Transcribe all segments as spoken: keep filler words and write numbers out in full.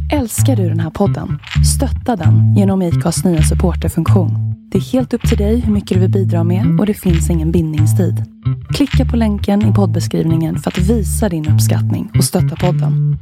Älskar du den här podden? Stötta den genom ICAs nya supporterfunktion. Det är helt upp till dig hur mycket du vill bidra med och det finns ingen bindningstid. Klicka på länken i poddbeskrivningen för att visa din uppskattning och stötta podden.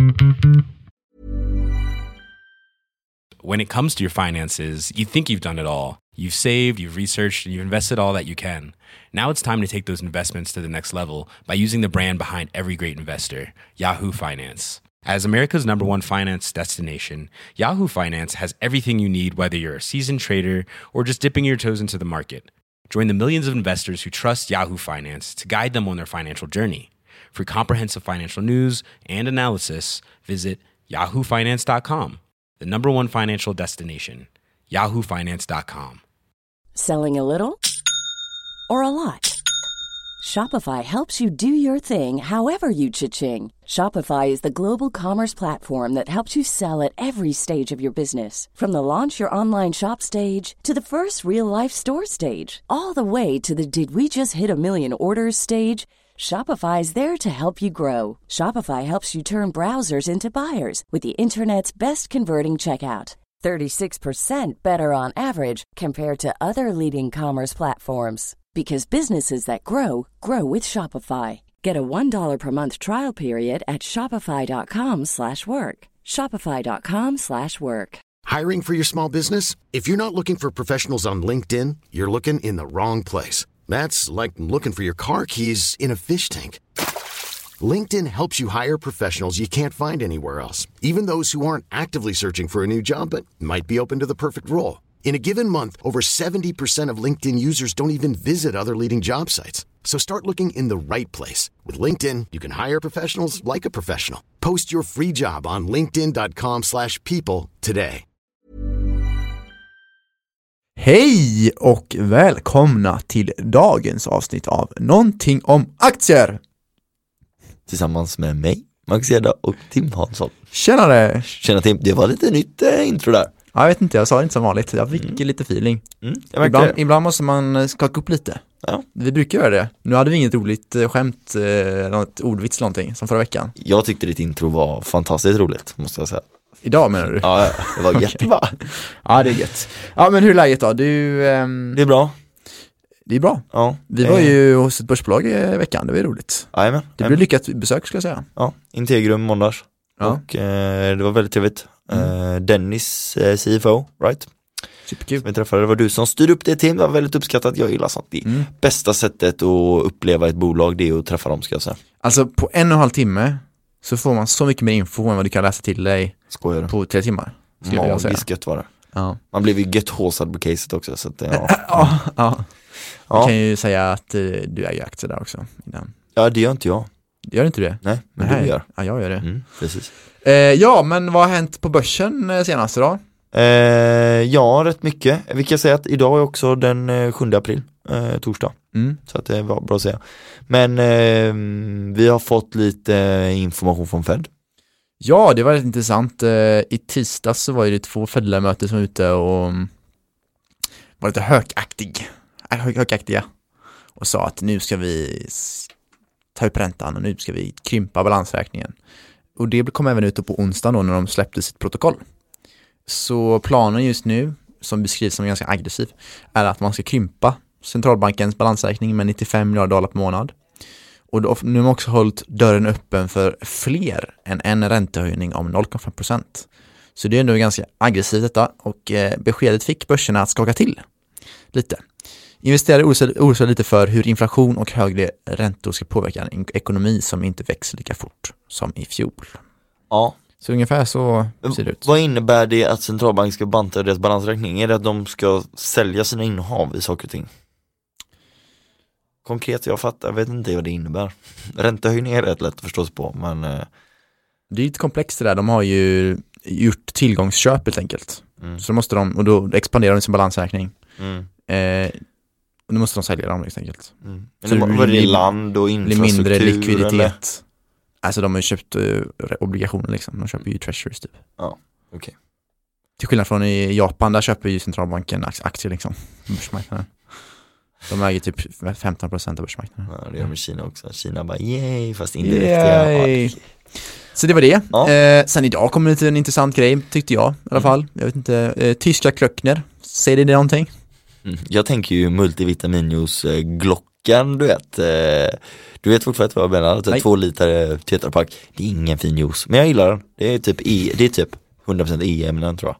When it comes to your finances, you think you've done it all. You've saved, you've researched, and you've invested all that you can. Now it's time to take those investments to the next level by using the brand behind every great investor, Yahoo Finance. As America's number one finance destination, Yahoo Finance has everything you need, whether you're a seasoned trader or just dipping your toes into the market. Join the millions of investors who trust Yahoo Finance to guide them on their financial journey. For comprehensive financial news and analysis, visit yahoo finance dot com, the number one financial destination, yahoo finance dot com. Selling a little or a lot? Shopify helps you do your thing however you cha-ching. Shopify is the global commerce platform that helps you sell at every stage of your business. From the launch your online shop stage to the first real-life store stage, all the way to the did we just hit a million orders stage. Shopify is there to help you grow. Shopify helps you turn browsers into buyers with the internet's best converting checkout. thirty-six percent better on average compared to other leading commerce platforms. Because businesses that grow, grow with Shopify. Get a one dollar per month trial period at shopify.com slash work. Shopify.com slash work. Hiring for your small business? If you're not looking for professionals on LinkedIn, you're looking in the wrong place. That's like looking for your car keys in a fish tank. LinkedIn helps you hire professionals you can't find anywhere else, even those who aren't actively searching for a new job but might be open to the perfect role. In a given month, over seventy percent of LinkedIn users don't even visit other leading job sites. So start looking in the right place. With LinkedIn, you can hire professionals like a professional. Post your free job on linkedin dot com slash people today. Hej och välkomna till dagens avsnitt av Någonting om aktier. Tillsammans med mig, Max Gärda och Tim Hansson. Tjenare! Tjena Tim, det var lite nytt eh, intro där. Ja, jag vet inte, jag sa det inte som vanligt. Jag fick mm. lite feeling. Mm, ibland, ibland måste man skaka upp lite. Ja. Vi brukar göra det. Nu hade vi inget roligt skämt, eh, något ordvits eller någonting, som förra veckan. Jag tyckte ditt intro var fantastiskt roligt, måste jag säga. Idag menar du? Ja, det var jättebra. Ja, det är gött. Ja, men hur är läget då? Du, ehm... Det är bra. Det är bra. Ja. Vi var ju hos ett börsbolag i veckan, det var ju roligt. Jajamän. Det blev lyckat besök, skulle jag säga. Ja, Integrum måndags. Ja. Och eh, det var väldigt trevligt. Mm. Eh, Dennis, eh, C F O, right? Superkul. Som vi träffade, det var du som styrde upp det, Tim. Det var väldigt uppskattat. Jag gillar sånt. Det mm. bästa sättet att uppleva ett bolag, det är att träffa dem, ska jag säga. Alltså på en och en halv timme så får man så mycket mer info än vad du kan läsa till dig Skojar. På tre timmar. Magiskt gött var det. Ja. Man blev ju gött håsad på caset också. Så att, ja. ja, ja. Ja. Jag kan ju säga att uh, du äger aktier där också. Innan. Ja, det gör inte jag. Gör inte du det? Nej, men Nej. du gör. Ja, jag gör det. Mm, precis. Eh, ja, men vad har hänt på börsen eh, senaste då? Eh, ja, rätt mycket. Vi kan säga att idag är också den eh, sjunde april, eh, torsdag. Mm. Så att det var bra att säga. Men eh, vi har fått lite information från Fed. Ja, det var rätt intressant. Eh, I tisdags så var det två Fed-möten som var ute och var lite högaktig. Äh, hög, högaktiga. Och sa att nu ska vi ta upp räntan och nu ska vi krympa balansräkningen. Och det kom även ut på onsdag då när de släppte sitt protokoll. Så planen just nu, som beskrivs som ganska aggressiv, är att man ska krympa centralbankens balansräkning med nittiofem miljarder dollar per månad. Och då, nu har man också hållit dörren öppen för fler än en räntehöjning om noll komma fem procent. Så det är ändå ganska aggressivt detta och eh, beskedet fick börserna att skaka till lite. Investerare oroar lite för hur inflation och högre räntor ska påverka en ekonomi som inte växer lika fort som i fjol. Ja. Så ungefär så ser det ut. Vad innebär det att centralbank ska banta deras balansräkning? Är det att de ska sälja sina innehav i saker och ting? Konkret, jag fattar, jag vet inte vad det innebär. Räntehöjning är rätt lätt att förstå sig på, men... Det är lite komplext det där. De har ju gjort tillgångsköp helt enkelt. Mm. Så då måste de, och då expanderar de sin balansräkning. Mm. Eh, och då måste de sälja dem helt enkelt. Mm. Men det var det land och infrastruktur? Mindre likviditet. Eller? Alltså de har ju köpt uh, obligationer liksom. De köper ju treasuries typ. Ja, okej. Okay. Till skillnad från i Japan, där köper ju centralbanken aktier liksom. Börsmarknaden. De äger typ femton procent av börsmarknaden. Ja, det gör med Kina också. Kina bara, yay, fast indirekt. Ja, Så det var det. Ja. Eh, sen idag kommer det till en intressant grej, tyckte jag i alla fall. Jag vet inte, eh, tyska Klöckner, säger det någonting? Mm. Jag tänker ju multivitaminjuice eh, Glocken, du vet. Eh, du vet fortfarande vad jag menar, typ två liter tetrapack. Det är ingen fin juice, men jag gillar den. Det är typ, e, det är typ hundra procent E-ämnen tror jag.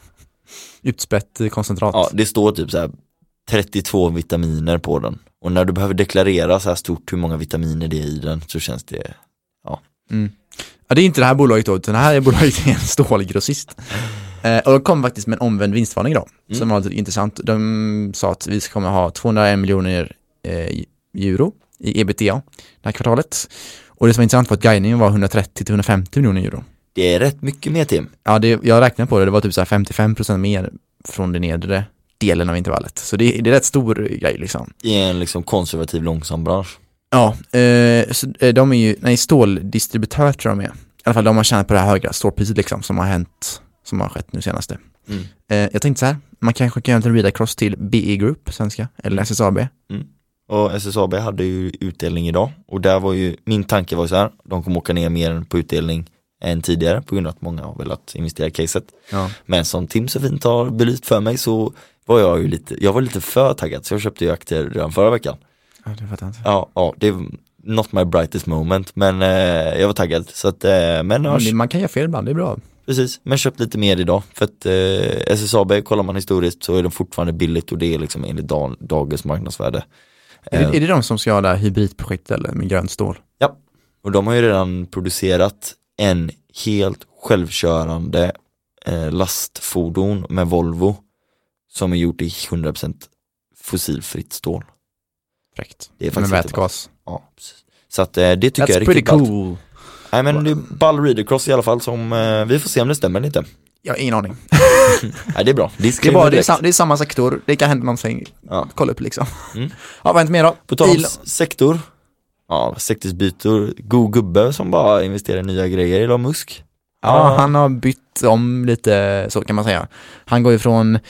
Utspätt koncentrat. Ja, det står typ så här trettiotvå vitaminer på den. Och när du behöver deklarera så här stort hur många vitaminer det är i den så känns det, ja. Mm. Ja, det är inte det här bolaget då, utan det här är bolaget en stålgrossist. Eh, och de kom faktiskt med en omvänd vinstvarning då, mm. som var lite intressant. De sa att vi ska komma ha tvåhundraen miljoner eh, euro i ebitda det här kvartalet. Och det som var intressant var att guidningen var hundratrettio till hundrafemtio miljoner euro. Det är rätt mycket mer, Tim. Ja, det, jag räknade på det, det var typ så här femtiofem procent mer från den nedre delen av intervallet. Så det, det är rätt stor grej liksom. I en liksom konservativ långsam bransch. Ja, eh, så, eh, de är ju, nej, ståldistributör tror jag de är. I alla fall de har tjänat på det här höga stålpriset liksom, som har hänt, som har skett nu senaste. Mm. Eh, jag tänkte så här, man kanske kan göra en read across till B E Group, svenska, eller S S A B. Mm. Och S S A B hade ju utdelning idag. Och där var ju, min tanke var så här, de kommer åka ner mer på utdelning än tidigare på grund av att många har velat investera i caset. Ja. Men som Tim så fint har belyst för mig så var jag ju lite, jag var lite för taggad så jag köpte ju aktier redan förra veckan. Ja, det fattar jag inte. Ja, ja, det är not my brightest moment, men eh, jag var taggad. Så att, eh, men ja, man kan göra fel ibland, det är bra. Precis, men köpt lite mer idag. För att eh, S S A B, kollar man historiskt så är de fortfarande billigt och det är liksom enligt dag, dagens marknadsvärde. Är det, är det de som ska ha det här hybridprojektet eller med grönt stål? Ja, och de har ju redan producerat en helt självkörande eh, lastfordon med Volvo som är gjort i hundra procent fossilfritt stål. Fräckt. Det är faktiskt med vätgas. Ja, precis. Så att eh, det tycker That's jag är riktigt pretty ballt. cool. Nej, men det är ball read-across i alla fall som eh, vi får se om det stämmer eller inte. Jag har ingen aning. Nej, det är bra. Det är, bara, det, är sam, det är samma sektor, det kan hända någonting. Ja. Kolla upp liksom. Mm. Ja, vad är inte mer då? På tal om Il- sektor. Ja, sektorsbytor. God gubbe som bara investerar i nya grejer. Elon Musk. Ja, han har bytt om lite, så kan man säga. Han går ju från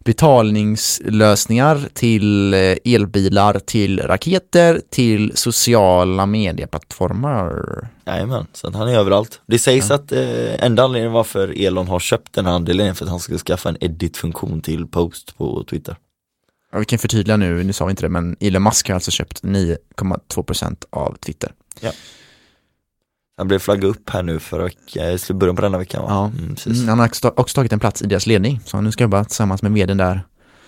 betalningslösningar till elbilar, till raketer, till sociala medieplattformar. Jajamän, så att han är överallt. Det sägs ja. att eh, enda anledningen varför Elon har köpt den här andelen är för att han ska skaffa en edit-funktion till post på Twitter. Ja, vi kan förtydliga nu, nu sa vi inte det, men Elon Musk har alltså köpt nio komma två procent av Twitter. Ja. Han blev flagga upp här nu för att början på denna veckan. Va? Ja. Mm, precis. Mm, han har också tagit en plats i deras ledning, så han nu ska jobba tillsammans med vdn där.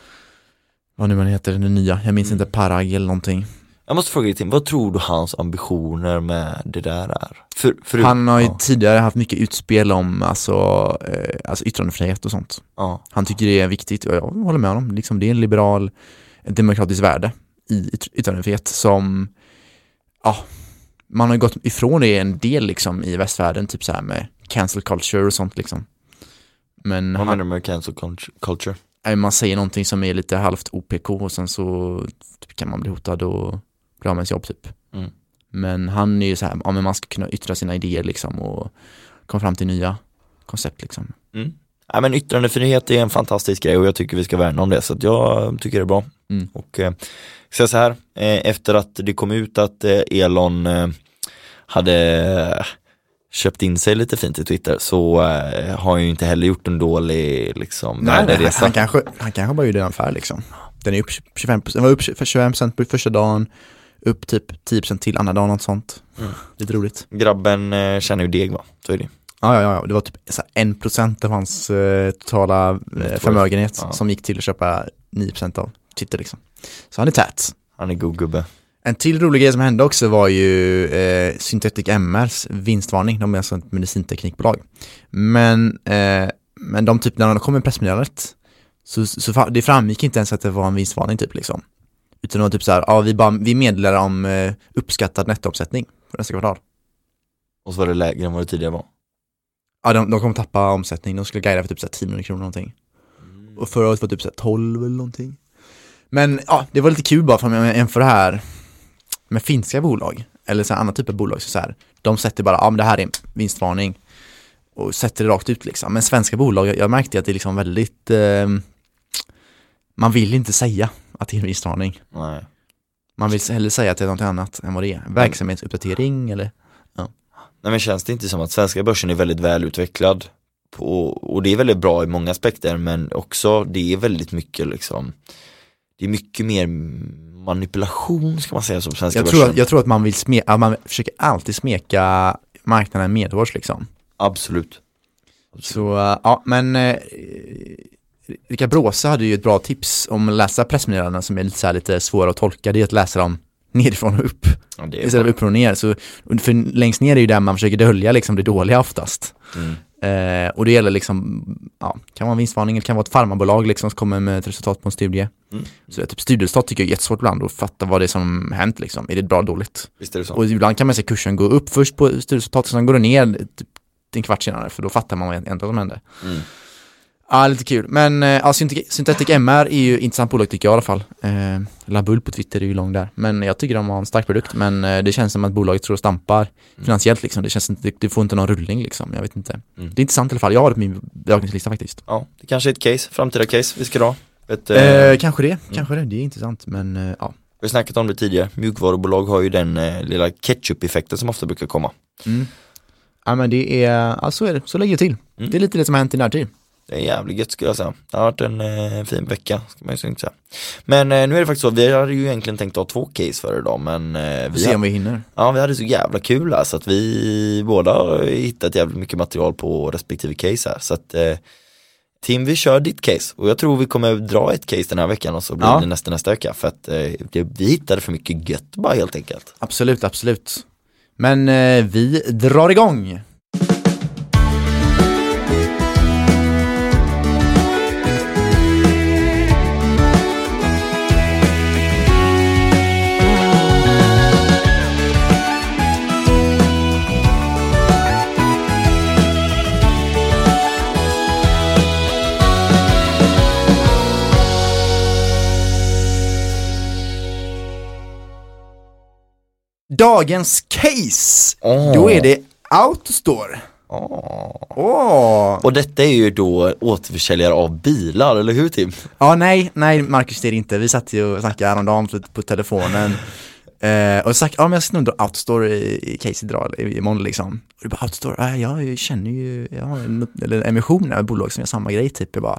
Vad nu man heter, den nya, jag minns mm. inte, Parag eller någonting. Jag måste fråga dig, Tim, vad tror du hans ambitioner med det där är? För, för, han har ju ja. tidigare haft mycket utspel om alltså, eh, alltså yttrandefrihet och sånt. Ja. Han tycker det är viktigt och jag håller med honom. Liksom, det är en liberal, en demokratisk värde i yttrandefrihet som, ja, man har gått ifrån det en del liksom i västvärlden, typ så här med cancel culture och sånt liksom. Men vad han, menar du med cancel culture? Man säger någonting som är lite halvt O P K och sen så kan man bli hotad och bli av med ens jobb typ. Mm. Men han är ju så här, ja, men man ska kunna yttra sina idéer liksom och komma fram till nya koncept liksom. Mm. Ja, men yttrandefrihet är en fantastisk grej och jag tycker vi ska värna om det, så att jag tycker det är bra. Mm. Och eh, så, så här, eh, efter att det kom ut att eh, Elon eh, hade köpt in sig lite fint i Twitter, så eh, har han ju inte heller gjort en dålig liksom, nej, nej, han, kanske, han kanske bara gjorde en affär liksom. Den är upp tjugofem procent, den var upp tjugofem procent på första dagen, upp typ tio procent till andra dagen, något sånt. Mm. Lite roligt. Grabben eh, känner ju deg, va? Så är det. Ja, ja, ja, det var typ så här, en procent av hans eh, totala eh, förmögenhet ja. som gick till att köpa nio procent av Twitter liksom. Så han är tät. Han är god gubbe. En till rolig grej som hände också var ju eh, Synthetic M R:s vinstvarning. De är alltså ett medicinteknikbolag. Men, eh, men de typ, när de kom med pressmeddelandet så, så det framgick inte ens att det var en vinstvarning typ liksom. Utan det var typ så här, ja, vi, bara, vi meddelar om eh, uppskattad nettoomsättning för nästa kvartal. Och så var det lägre än vad det tidigare var. Ja, de, de kommer tappa omsättning. De skulle guida för typ så här tio miljoner kronor någonting. Mm. Och förra året var det typ så här tolv eller någonting. Men ja, det var lite kul bara för mig än för det här med finska bolag eller så här andra typer av bolag, så, så här, de sätter bara, ja men det här är en vinstvarning och sätter det rakt ut liksom. Men svenska bolag, jag, jag märkte att det är liksom väldigt eh, man vill inte säga att det är en vinstvarning. Nej. Man vill hellre säga att det är något annat än vad det är. Verksamhetsuppdatering eller ja. Nej, men känns det inte som att svenska börsen är väldigt välutvecklad på, och det är väldigt bra i många aspekter, men också det är väldigt mycket liksom, det är mycket mer manipulation ska man säga som svenska jag börsen. tror, jag tror att man vill smeka, att man försöker alltid smeka marknaden medhårs liksom. Absolut. Absolut. Så ja, men eh, Rickard Bråse hade ju ett bra tips om att läsa pressmeddelanden som är lite, så här, lite svåra att tolka. Det är att läsa dem nerifrån och upp. Ja, det är istället för upp och ner. Så, för längst ner är ju där man försöker dölja liksom det dåliga oftast. Mm. Eh, och det gäller liksom, ja, kan vara en vinstvarning, det kan vara ett farmabolag liksom som kommer med ett resultat på en studie. Mm. Så typ studieresultat tycker jag är jättesvårt ibland att fatta vad det är som hänt liksom. Är det bra dåligt? Visst är det så. Och ibland kan man se kursen gå upp först på studieresultatet, sen går det ner typ en kvart senare, för då fattar man vad egentligen som hände. Mm. Ja, lite kul. Men ja, Synthetic M R är ju intressant bolag tycker jag i alla fall. Eh, Labull på Twitter är ju lång där. Men jag tycker de har en stark produkt. Men eh, det känns som att bolaget tror och stampar mm. finansiellt liksom. Det känns inte, det får inte någon rullning liksom. Jag vet inte. Mm. Det är intressant i alla fall. Jag har det på min beräkningslista faktiskt. Ja, det kanske är ett case, framtida case vi ska dra. Ett, eh, eh, kanske det, mm. kanske det. Det är intressant. Men eh, ja. Vi har snackat om det tidigare. Mjukvarubolag har ju den eh, lilla ketchup-effekten som ofta brukar komma. Mm. Ja, men det är, ja, så är det. Så lägger jag till. Mm. Det är lite det som har hänt i närtid. Det är jävligt gött skulle jag säga. Det har varit en eh, fin vecka ska man ju inte säga. Men eh, nu är det faktiskt så, vi hade ju egentligen tänkt ha två case för idag, men eh, vi se om vi hinner. Ja, vi hade så jävla kul här, så att vi båda har hittat jävligt mycket material på respektive case här. Så att eh, Tim, vi kör ditt case och jag tror vi kommer dra ett case den här veckan och så blir ja. det nästa nästa vecka, för att eh, det, vi hittade för mycket gött bara helt enkelt. Absolut, absolut. Men eh, vi drar igång. Dagens case, oh. då är det Autostore. Oh. Oh. Och detta är ju då återförsäljare av bilar, eller hur Tim? Ja, nej, nej Marcus, det är det inte. Vi satt ju och snackade häromdagen på telefonen. eh, och sagt, ja men jag ska nog Autostore i, i case idag, i imorgon liksom. Och det bara, Autostore, äh, jag känner ju, jag har en, eller en emission med bolag som gör samma grej typ. Jag bara,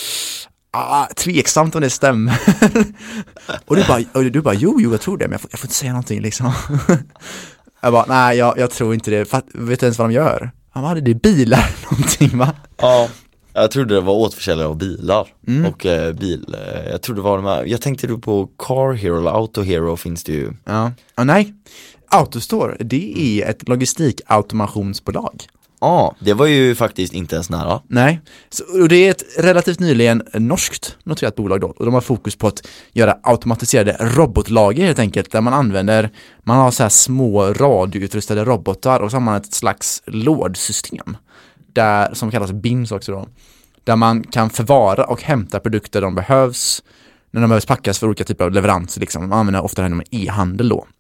ah, tveksamt om det stämmer. och, du bara, och du bara, jo, jo, jag tror det, men jag får, jag får inte säga någonting liksom. jag bara, nej, jag, jag tror inte det. Fatt, vet du ens vad de gör? Han hade det bilar någonting, va? Ja, jag trodde det var återförsäljare av bilar. Mm. Och eh, bil, eh, jag trodde det var de här, jag tänkte du på Car Hero eller Auto Hero finns det ju. Ja, ah, nej. Autostore, det är ett logistikautomationsbolag. Ja, ah, det var ju faktiskt inte ens nära. Nej, så, och det är ett relativt nyligen norskt noterat bolag då. Och de har fokus på att göra automatiserade robotlager helt enkelt. Där man använder, man har så här små radioutrustade robotar och så har man ett slags lådsystem. Där, som kallas B I M S också då. Där man kan förvara och hämta produkter de behövs. När de behövs packas för olika typer av leveranser liksom. Man använder ofta det här med e-handel då.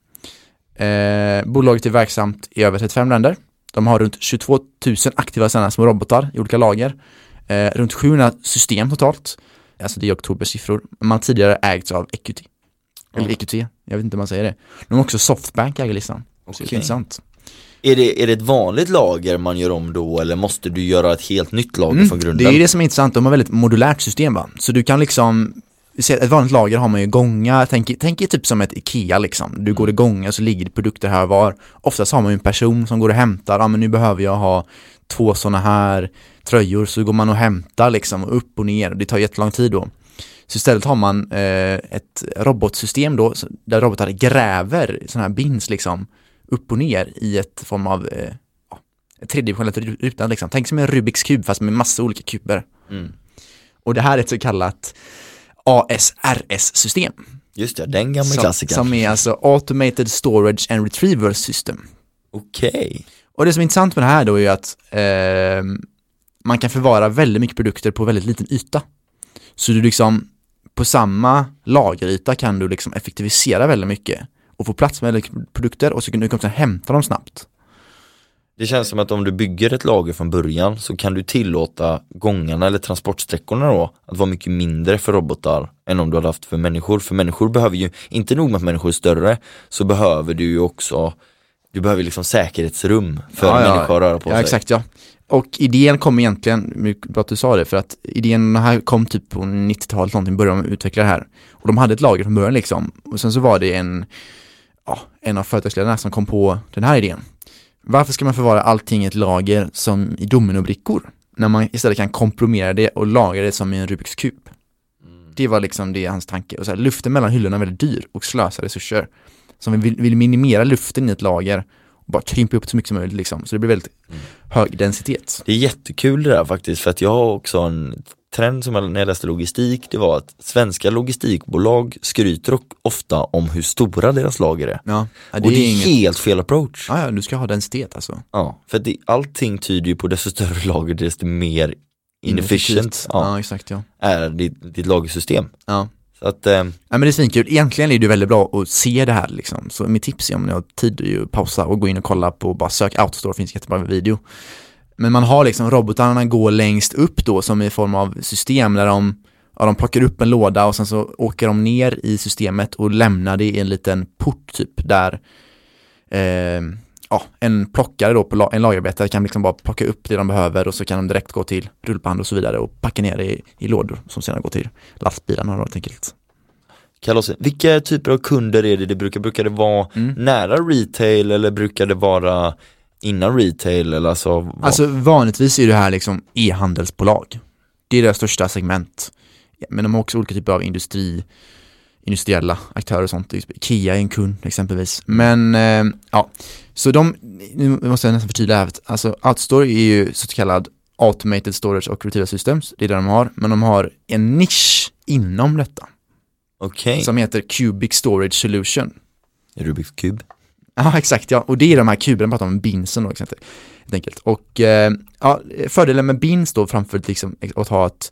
Eh, bolaget är verksamt i över trettiofem länder. De har runt tjugotvå tusen aktiva sådana små robotar i olika lager. Eh, runt sjuhundra system totalt. Alltså det är Oktobers siffror. Man har tidigare ägts av E Q T. Eller mm. E Q T, jag vet inte om man säger det. De har också Softbank äger listan. Okay. Det är intressant. Är det, är det ett vanligt lager man gör om då, eller måste du göra ett helt nytt lager mm, från grunden? Det är det som är intressant. De har väldigt modulärt system, va? Så du kan liksom, ett vanligt lager har man ju gångar, tänk, tänk typ som ett Ikea liksom. Du går i gångar så ligger det produkter här var. Oftast har man ju en person som går och hämtar, ja men nu behöver jag ha två sådana här tröjor, så går man och hämtar liksom upp och ner, och det tar jättelång tid då. Så istället har man eh, ett robotsystem då, där robotar gräver sådana här bins liksom upp och ner i ett form av eh, tredimensionellt ruta liksom. Tänk som en Rubiks kub fast med massa olika kuber. Mm. Och det här är ett så kallat A S R S-system. Just det, den gamla som, klassikern. Som är alltså Automated Storage and Retrieval System. Okej. Okay. Och det som är intressant med det här då är att eh, man kan förvara väldigt mycket produkter på väldigt liten yta. Så du liksom på samma lageryta kan du liksom effektivisera väldigt mycket och få plats med produkter, och så kan du också hämta dem snabbt. Det känns som att om du bygger ett lager från början så kan du tillåta gångarna eller transportsträckorna då att vara mycket mindre för robotar än om du hade haft för människor. För människor behöver ju, inte nog med att människor är större, så behöver du ju också du behöver liksom säkerhetsrum för ja, ja. människor att röra på ja, sig. Exakt, ja. Och idén kom egentligen, bra att du sa det, för att idén här kom typ på nittiotalet någonting, började de utveckla det här. Och de hade ett lager från början liksom. Och sen så var det en, ja, en av företagsledarna som kom på den här idén. Varför ska man förvara allting i ett lager som i dominobrickor? När man istället kan komprimera det och lagra det som i en Rubiks kub. Mm. Det var liksom det hans tanke. Och så här, luften mellan hyllorna är väldigt dyr och slösar resurser. Så vi vill, vill minimera luften i ett lager och bara krympa upp så mycket som möjligt liksom. Så det blir väldigt mm. hög densitet. Det är jättekul det där faktiskt, för att jag har också en trend som jag, när jag läste logistik, det var att svenska logistikbolag skryter ofta om hur stora deras lager är. Ja, ja, det och det är, är inget... helt fel approach. Ja, ja, du ska ha densitet alltså. Ja, för det, allting tyder ju på desto större lager desto mer inefficient ja. Ja, exakt, ja. är ditt, ditt lagersystem. Ja. Så att, eh... ja, men det är svinkul. Egentligen är det väldigt bra att se det här liksom. Så mitt tips är om ni har tid är ju pausa och gå in och kolla på, bara sök AutoStore, finns jättebra video. Men man har liksom robotarna går längst upp då som i form av system där de, ja, de plockar upp en låda och sen så åker de ner i systemet och lämnar det i en liten port typ där eh, ja, en plockare då på la- en lagerarbetare kan liksom bara plocka upp det de behöver och så kan de direkt gå till rullband och så vidare och packa ner det i, i lådor som sedan går till lastbilarna helt enkelt. Carlos, vilka typer av kunder är det det brukar, brukar det vara mm. nära retail eller brukar det vara innan retail eller alltså, vad? Alltså vanligtvis är det här liksom e-handelsbolag. Det är deras största segment. Men de har också olika typer av industri, industriella aktörer och sånt. Ikea är en kund exempelvis. Men eh, ja, så de, nu måste jag nästan förtydliga här. Alltså AutoStore är ju så kallad Automated Storage och Retrieval Systems. Det är det de har. Men de har en nisch inom detta. Okej. Okay. Som heter Cubic Storage Solution. Rubiks kub. Ja, exakt, ja. Och det är de här kuberna, pratar om binsen då, helt enkelt. Och eh, ja, fördelen med bins då framför liksom att ha ett,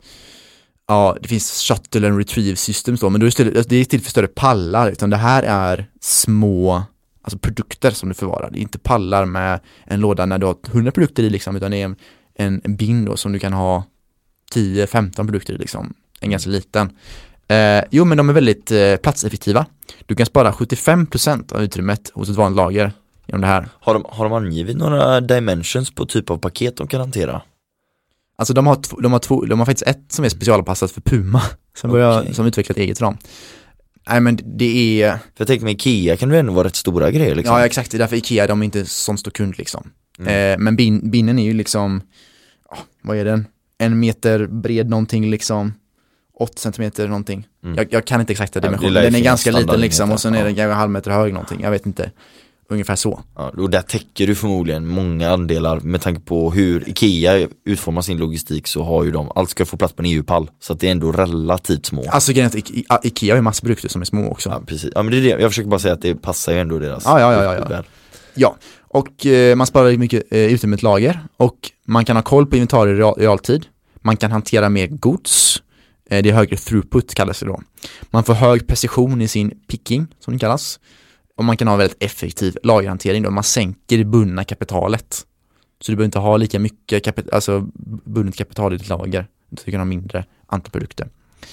ja, det finns shuttle and retrieve systems då, men då är det, det är till för större pallar, utan det här är små, alltså produkter som du förvarar. Det är inte pallar med en låda när du har hundra produkter i liksom, utan det är en, en, en bin då som du kan ha tio femton produkter i liksom, en ganska liten. Eh, jo, men de är väldigt eh, platseffektiva. Du kan spara sjuttiofem procent av utrymmet hos ett vanligt lager genom det här. Har de, har de angivit några dimensions på typ av paket de kan hantera? Alltså de har, t- de har, två, de har faktiskt ett som är specialanpassat för Puma som, börjar, okay. som utvecklat eget ram. Nej, men det är... För jag tänker med Ikea kan det ändå vara rätt stora grejer liksom. Ja, exakt. Det är därför Ikea, de är inte sån stor kund liksom. Mm. Eh, men bin, binnen är ju liksom, oh, vad är den? En meter bred någonting liksom. åtta centimeter någonting. Mm. Jag, jag kan inte exakta dimensionen. Ja, den är ganska liten liksom och sen är den kanske halv meter hög någonting. Jag vet inte. Ungefär så. Ja, och där täcker du förmodligen många andelar med tanke på hur Ikea utformar sin logistik, så har ju de, allt ska få plats på en E U-pall. Så att det är ändå relativt små. Alltså I- I- Ikea har ju massa produkter som är små också. Ja, precis. Ja, men det är det. Jag försöker bara säga att det passar ju ändå deras. Ja, ja, ja, ja, ja. ja. Och eh, man sparar mycket eh, utrymme ett lager och man kan ha koll på inventarier i real- realtid. Man kan hantera mer gods. Det är högre throughput kallas det då. Man får hög precision i sin picking som det kallas. Och man kan ha väldigt effektiv lagerhantering då. Man sänker det bundna kapitalet. Så du behöver inte ha lika mycket kapit- alltså bundet kapital i ditt lager. Du kan ha mindre antal produkter.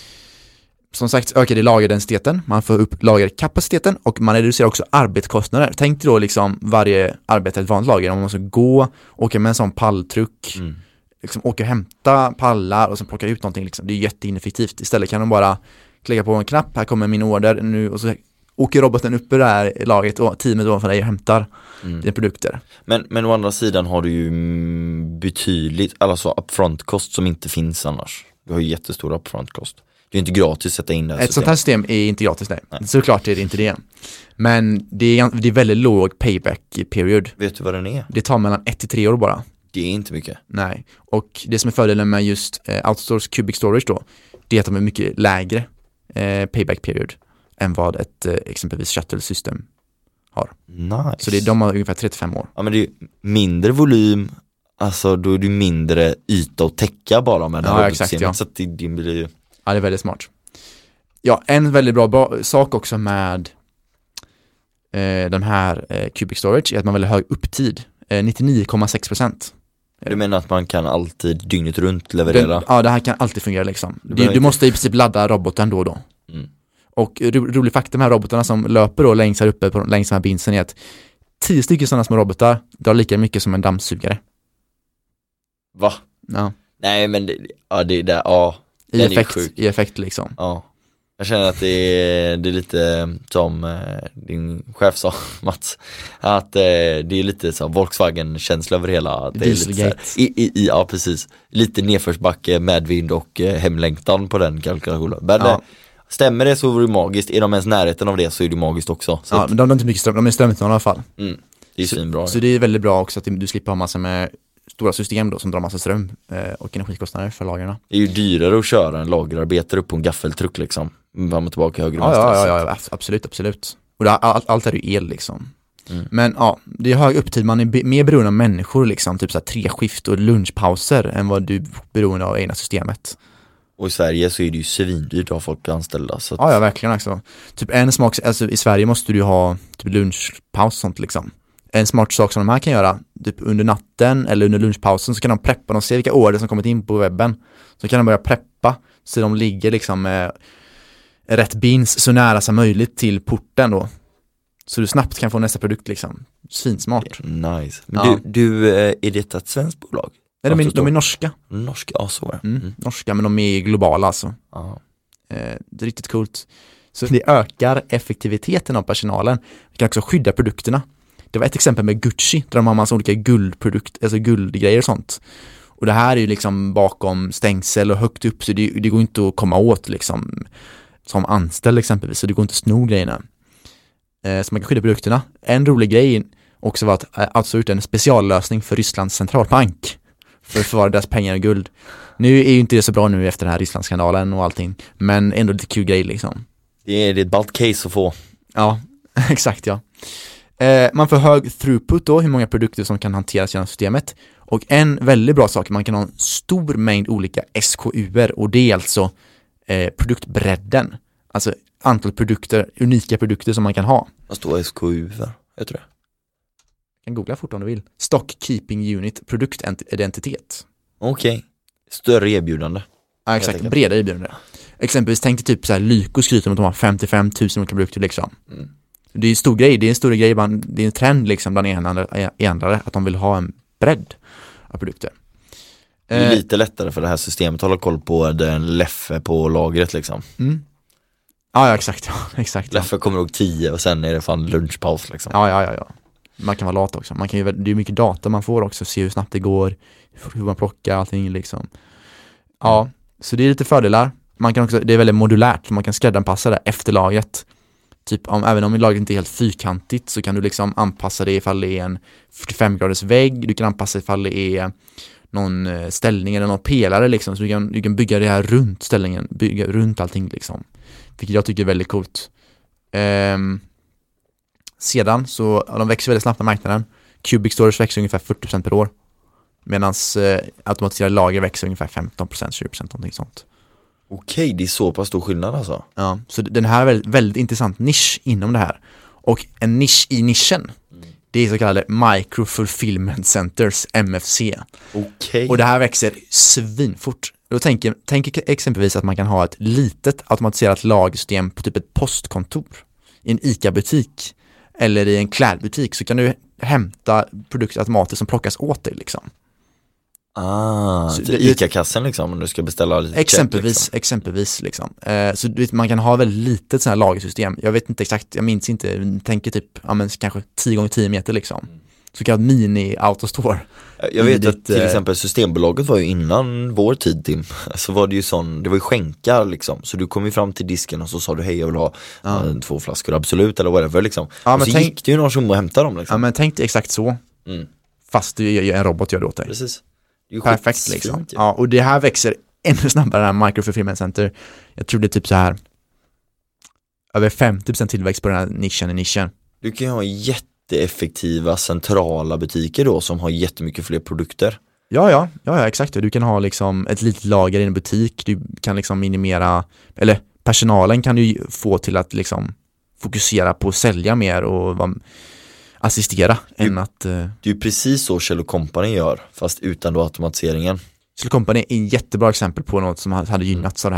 Som sagt ökar det lagerdensiteten. Man får upp lagerkapaciteten och man reducerar också arbetskostnader. Tänk dig då liksom varje arbete i ett vanligt lager. Om man måste gå, åka med en sån palltruck. Mm. Liksom åka och hämta pallar och så plocka ut någonting liksom. Det är jätteineffektivt. Istället kan de bara klicka på en knapp, här kommer min order nu, och så åker roboten upp i det här laget och teamet ovanför dig och hämtar mm. dina produkter. Men, men å andra sidan har du ju betydligt, alltså upfront kost som inte finns annars. Du har ju jättestor upfront kost. Det är inte gratis att sätta in det här Ett systemet. sånt här system är inte gratis, nej. nej. Såklart är det inte det. Men det är, det är väldigt låg payback period. Vet du vad den är? Det tar mellan ett till tre år bara. Det är inte mycket. Nej, och det som är fördelen med just eh, AutoStores Cubic Storage då, det är att de är mycket lägre eh, payback period än vad ett eh, exempelvis shuttle system har. Nice. Så det, de har ungefär trettiofem år. Ja, men det är mindre volym, alltså då är det mindre yta att täcka bara med det här ja, exakt, ja. Så att det, det blir ju... Ja, det är väldigt smart. Ja, en väldigt bra, bra sak också med eh, den här eh, Cubic Storage är att man har väldigt hög upptid. Eh, nittionio komma sex procent. Du menar att man kan alltid dygnet runt leverera? Den, ja, det här kan alltid fungera liksom. Du, du måste i princip ladda roboten då och då. Mm. Och ro, rolig fakta med de här robotarna som löper då längs här uppe på, längs den här binsen är att tio stycken sådana små robotar drar lika mycket som en dammsugare. Va? Ja. Nej men det, ja det där, ja. I effekt, i effekt liksom. Ja. Jag känner att det är, det är lite som eh, din chef sa, Mats, att eh, det är lite så Volkswagen-känsla över hela. Det är lite så här, i, i, i, ja precis, lite nedförsbacke, medvind och eh, hemlängtan på den kalkylationen. Men ja. Stämmer det så vore det magiskt, är de ens närheten av det så är det magiskt också. Så ja, att, men de har inte mycket ström, de är strömigt i alla fall. Mm, det är så, bra. Så det är väldigt bra också att du slipper ha massa med stora system då som drar massa ström eh, och energikostnader för lagarna. Det är ju dyrare att köra en lagerarbetare upp på en gaffeltruck liksom. Fram och tillbaka höger och ja, vänster. Ja, ja, ja, absolut, absolut. Och det, all, allt är ju el liksom. Mm. Men ja, det är hög upptid, man är be, mer beroende av människor liksom, typ så här tre skift och lunchpauser än vad du är beroende av egna systemet. Och i Sverige så är det ju svindyrt att ha folk anställda. Så att... Ja, ja, verkligen alltså. Typ en smak, alltså i Sverige måste du ju ha typ lunchpaus och sånt liksom. En smart sak som de här kan göra, typ under natten eller under lunchpausen så kan de preppa, de ser vilka order som kommit in på webben. Så kan de börja preppa så de ligger liksom med rätt bins så nära som möjligt till porten då. Så du snabbt kan få nästa produkt liksom. Svinsmart. Nice. Men ja. du, du, är det ett svenskt bolag? Nej, de är, de är norska. Norska, ja så är det. Mm. Mm. Norska, men de är globala alltså. Ja. Eh, det är riktigt coolt. Så det ökar effektiviteten av personalen. Vi kan också skydda produkterna. Det var ett exempel med Gucci där de har massa olika guldprodukt, alltså guldgrejer och sånt. Och det här är ju liksom bakom stängsel och högt upp så det, det går inte att komma åt liksom som anställd exempelvis, så det går inte att sno grejerna. Eh, så man kan skydda produkterna. En rolig grej också var att eh, alltså gjort en speciallösning för Rysslands centralbank för att förvara deras pengar och guld. Nu är ju inte det så bra nu efter den här Rysslandsskandalen och allting, men ändå lite kul grej liksom. Det är, det är ett ballt case att få. Ja, exakt ja. Eh, man får hög throughput då, hur många produkter som kan hanteras genom systemet. Och en väldigt bra sak, man kan ha en stor mängd olika S K U:er och det är alltså eh, produktbredden. Alltså antal produkter, unika produkter som man kan ha. Vad står S K U för? Jag tror det. Jag kan googla fort om du vill. Stock Keeping Unit, produktidentitet. Okej. Okay. Större erbjudande. Ja, exakt. Bredare erbjudande. Exempelvis tänk dig typ så här Lyko skryter om att de har femtiofem tusen olika produkter liksom. Mm. Det är en stor grej, det är en stor grej, det är en trend liksom bland enare att de vill ha en bredd av produkter. Det är lite lättare för det här systemet att hålla koll på den Leffe på lagret liksom. Mm. Ja, ja, exakt. Ja, exakt ja. Leffe kommer ihåg tio och sen är det fan lunchpaus liksom. Ja, ja, ja, ja. Man kan vara lat också. Man kan ju, det är mycket data man får också, se hur snabbt det går, hur man plockar allting liksom. Ja, mm. Så det är lite fördelar. Man kan också, det är väldigt modulärt, man kan skräddaranpassa det efter lagret. Typ om, även om lagret inte är helt fyrkantigt så kan du liksom anpassa det ifall det är en fyrtiofem graders vägg. Du kan anpassa ifall det är någon ställning eller någon pelare liksom. Så du kan, du kan bygga det här runt ställningen, bygga runt allting liksom. Vilket jag tycker är väldigt coolt. Ehm, sedan så, ja, de växer väldigt snabbt på marknaden. Cubic storage växer ungefär fyrtio procent per år. Medan eh, automatiserade lager växer ungefär femton procent, tjugo procent någonting sånt. Okej, det är så pass stor skillnad alltså. Ja, så den här är väldigt, väldigt intressant nisch inom det här. Och en nisch i nischen, mm. det är så kallade Micro Fulfillment Centers, M F C. Okej. Och det här växer svinfort. Då tänker, tänker exempelvis att man kan ha ett litet automatiserat lagersystem på typ ett postkontor i en ICA-butik eller i en klädbutik, så kan du hämta produkter automatiskt som plockas åt dig liksom. Ah, så det, ICA-kassen liksom, om du ska beställa lite exempelvis, check, liksom. exempelvis liksom. Eh, så du vet, man kan ha väldigt litet sån här lagersystem. Jag vet inte exakt, jag minns inte, jag tänker typ, ja men kanske tio gånger tio meter liksom. Så kallad mini-autostore. Jag vet ditt, att till exempel Systembolaget var ju innan vår tid, Tim. Så var det ju sån, det var ju skänkar liksom. Så du kom ju fram till disken och så sa du hej, jag vill ha ja. äh, två flaskor Absolut eller whatever liksom. Ja, och så tänk, gick det ju någon som och hämtade dem liksom. Ja men tänk dig exakt så. Mm. Fast du, en robot gör det åt dig. Precis. Perfekt liksom. Fint, ja. Ja, och det här växer ännu snabbare än Micro Fulfillment Center. Jag tror det är typ så här över femtio procent tillväxt på den här nischen i nischen. Du kan ju ha jätteeffektiva centrala butiker då som har jättemycket fler produkter. Ja, ja, ja, ja exakt. Du kan ha liksom ett litet lager i en butik. Du kan liksom minimera, eller personalen kan du få till att liksom fokusera på att sälja mer och vara assistera det, än att... Uh, det är ju precis så Kjell och Company gör, fast utan då automatiseringen. Kjell och Company är ett jättebra exempel på något som hade gynnats av det här.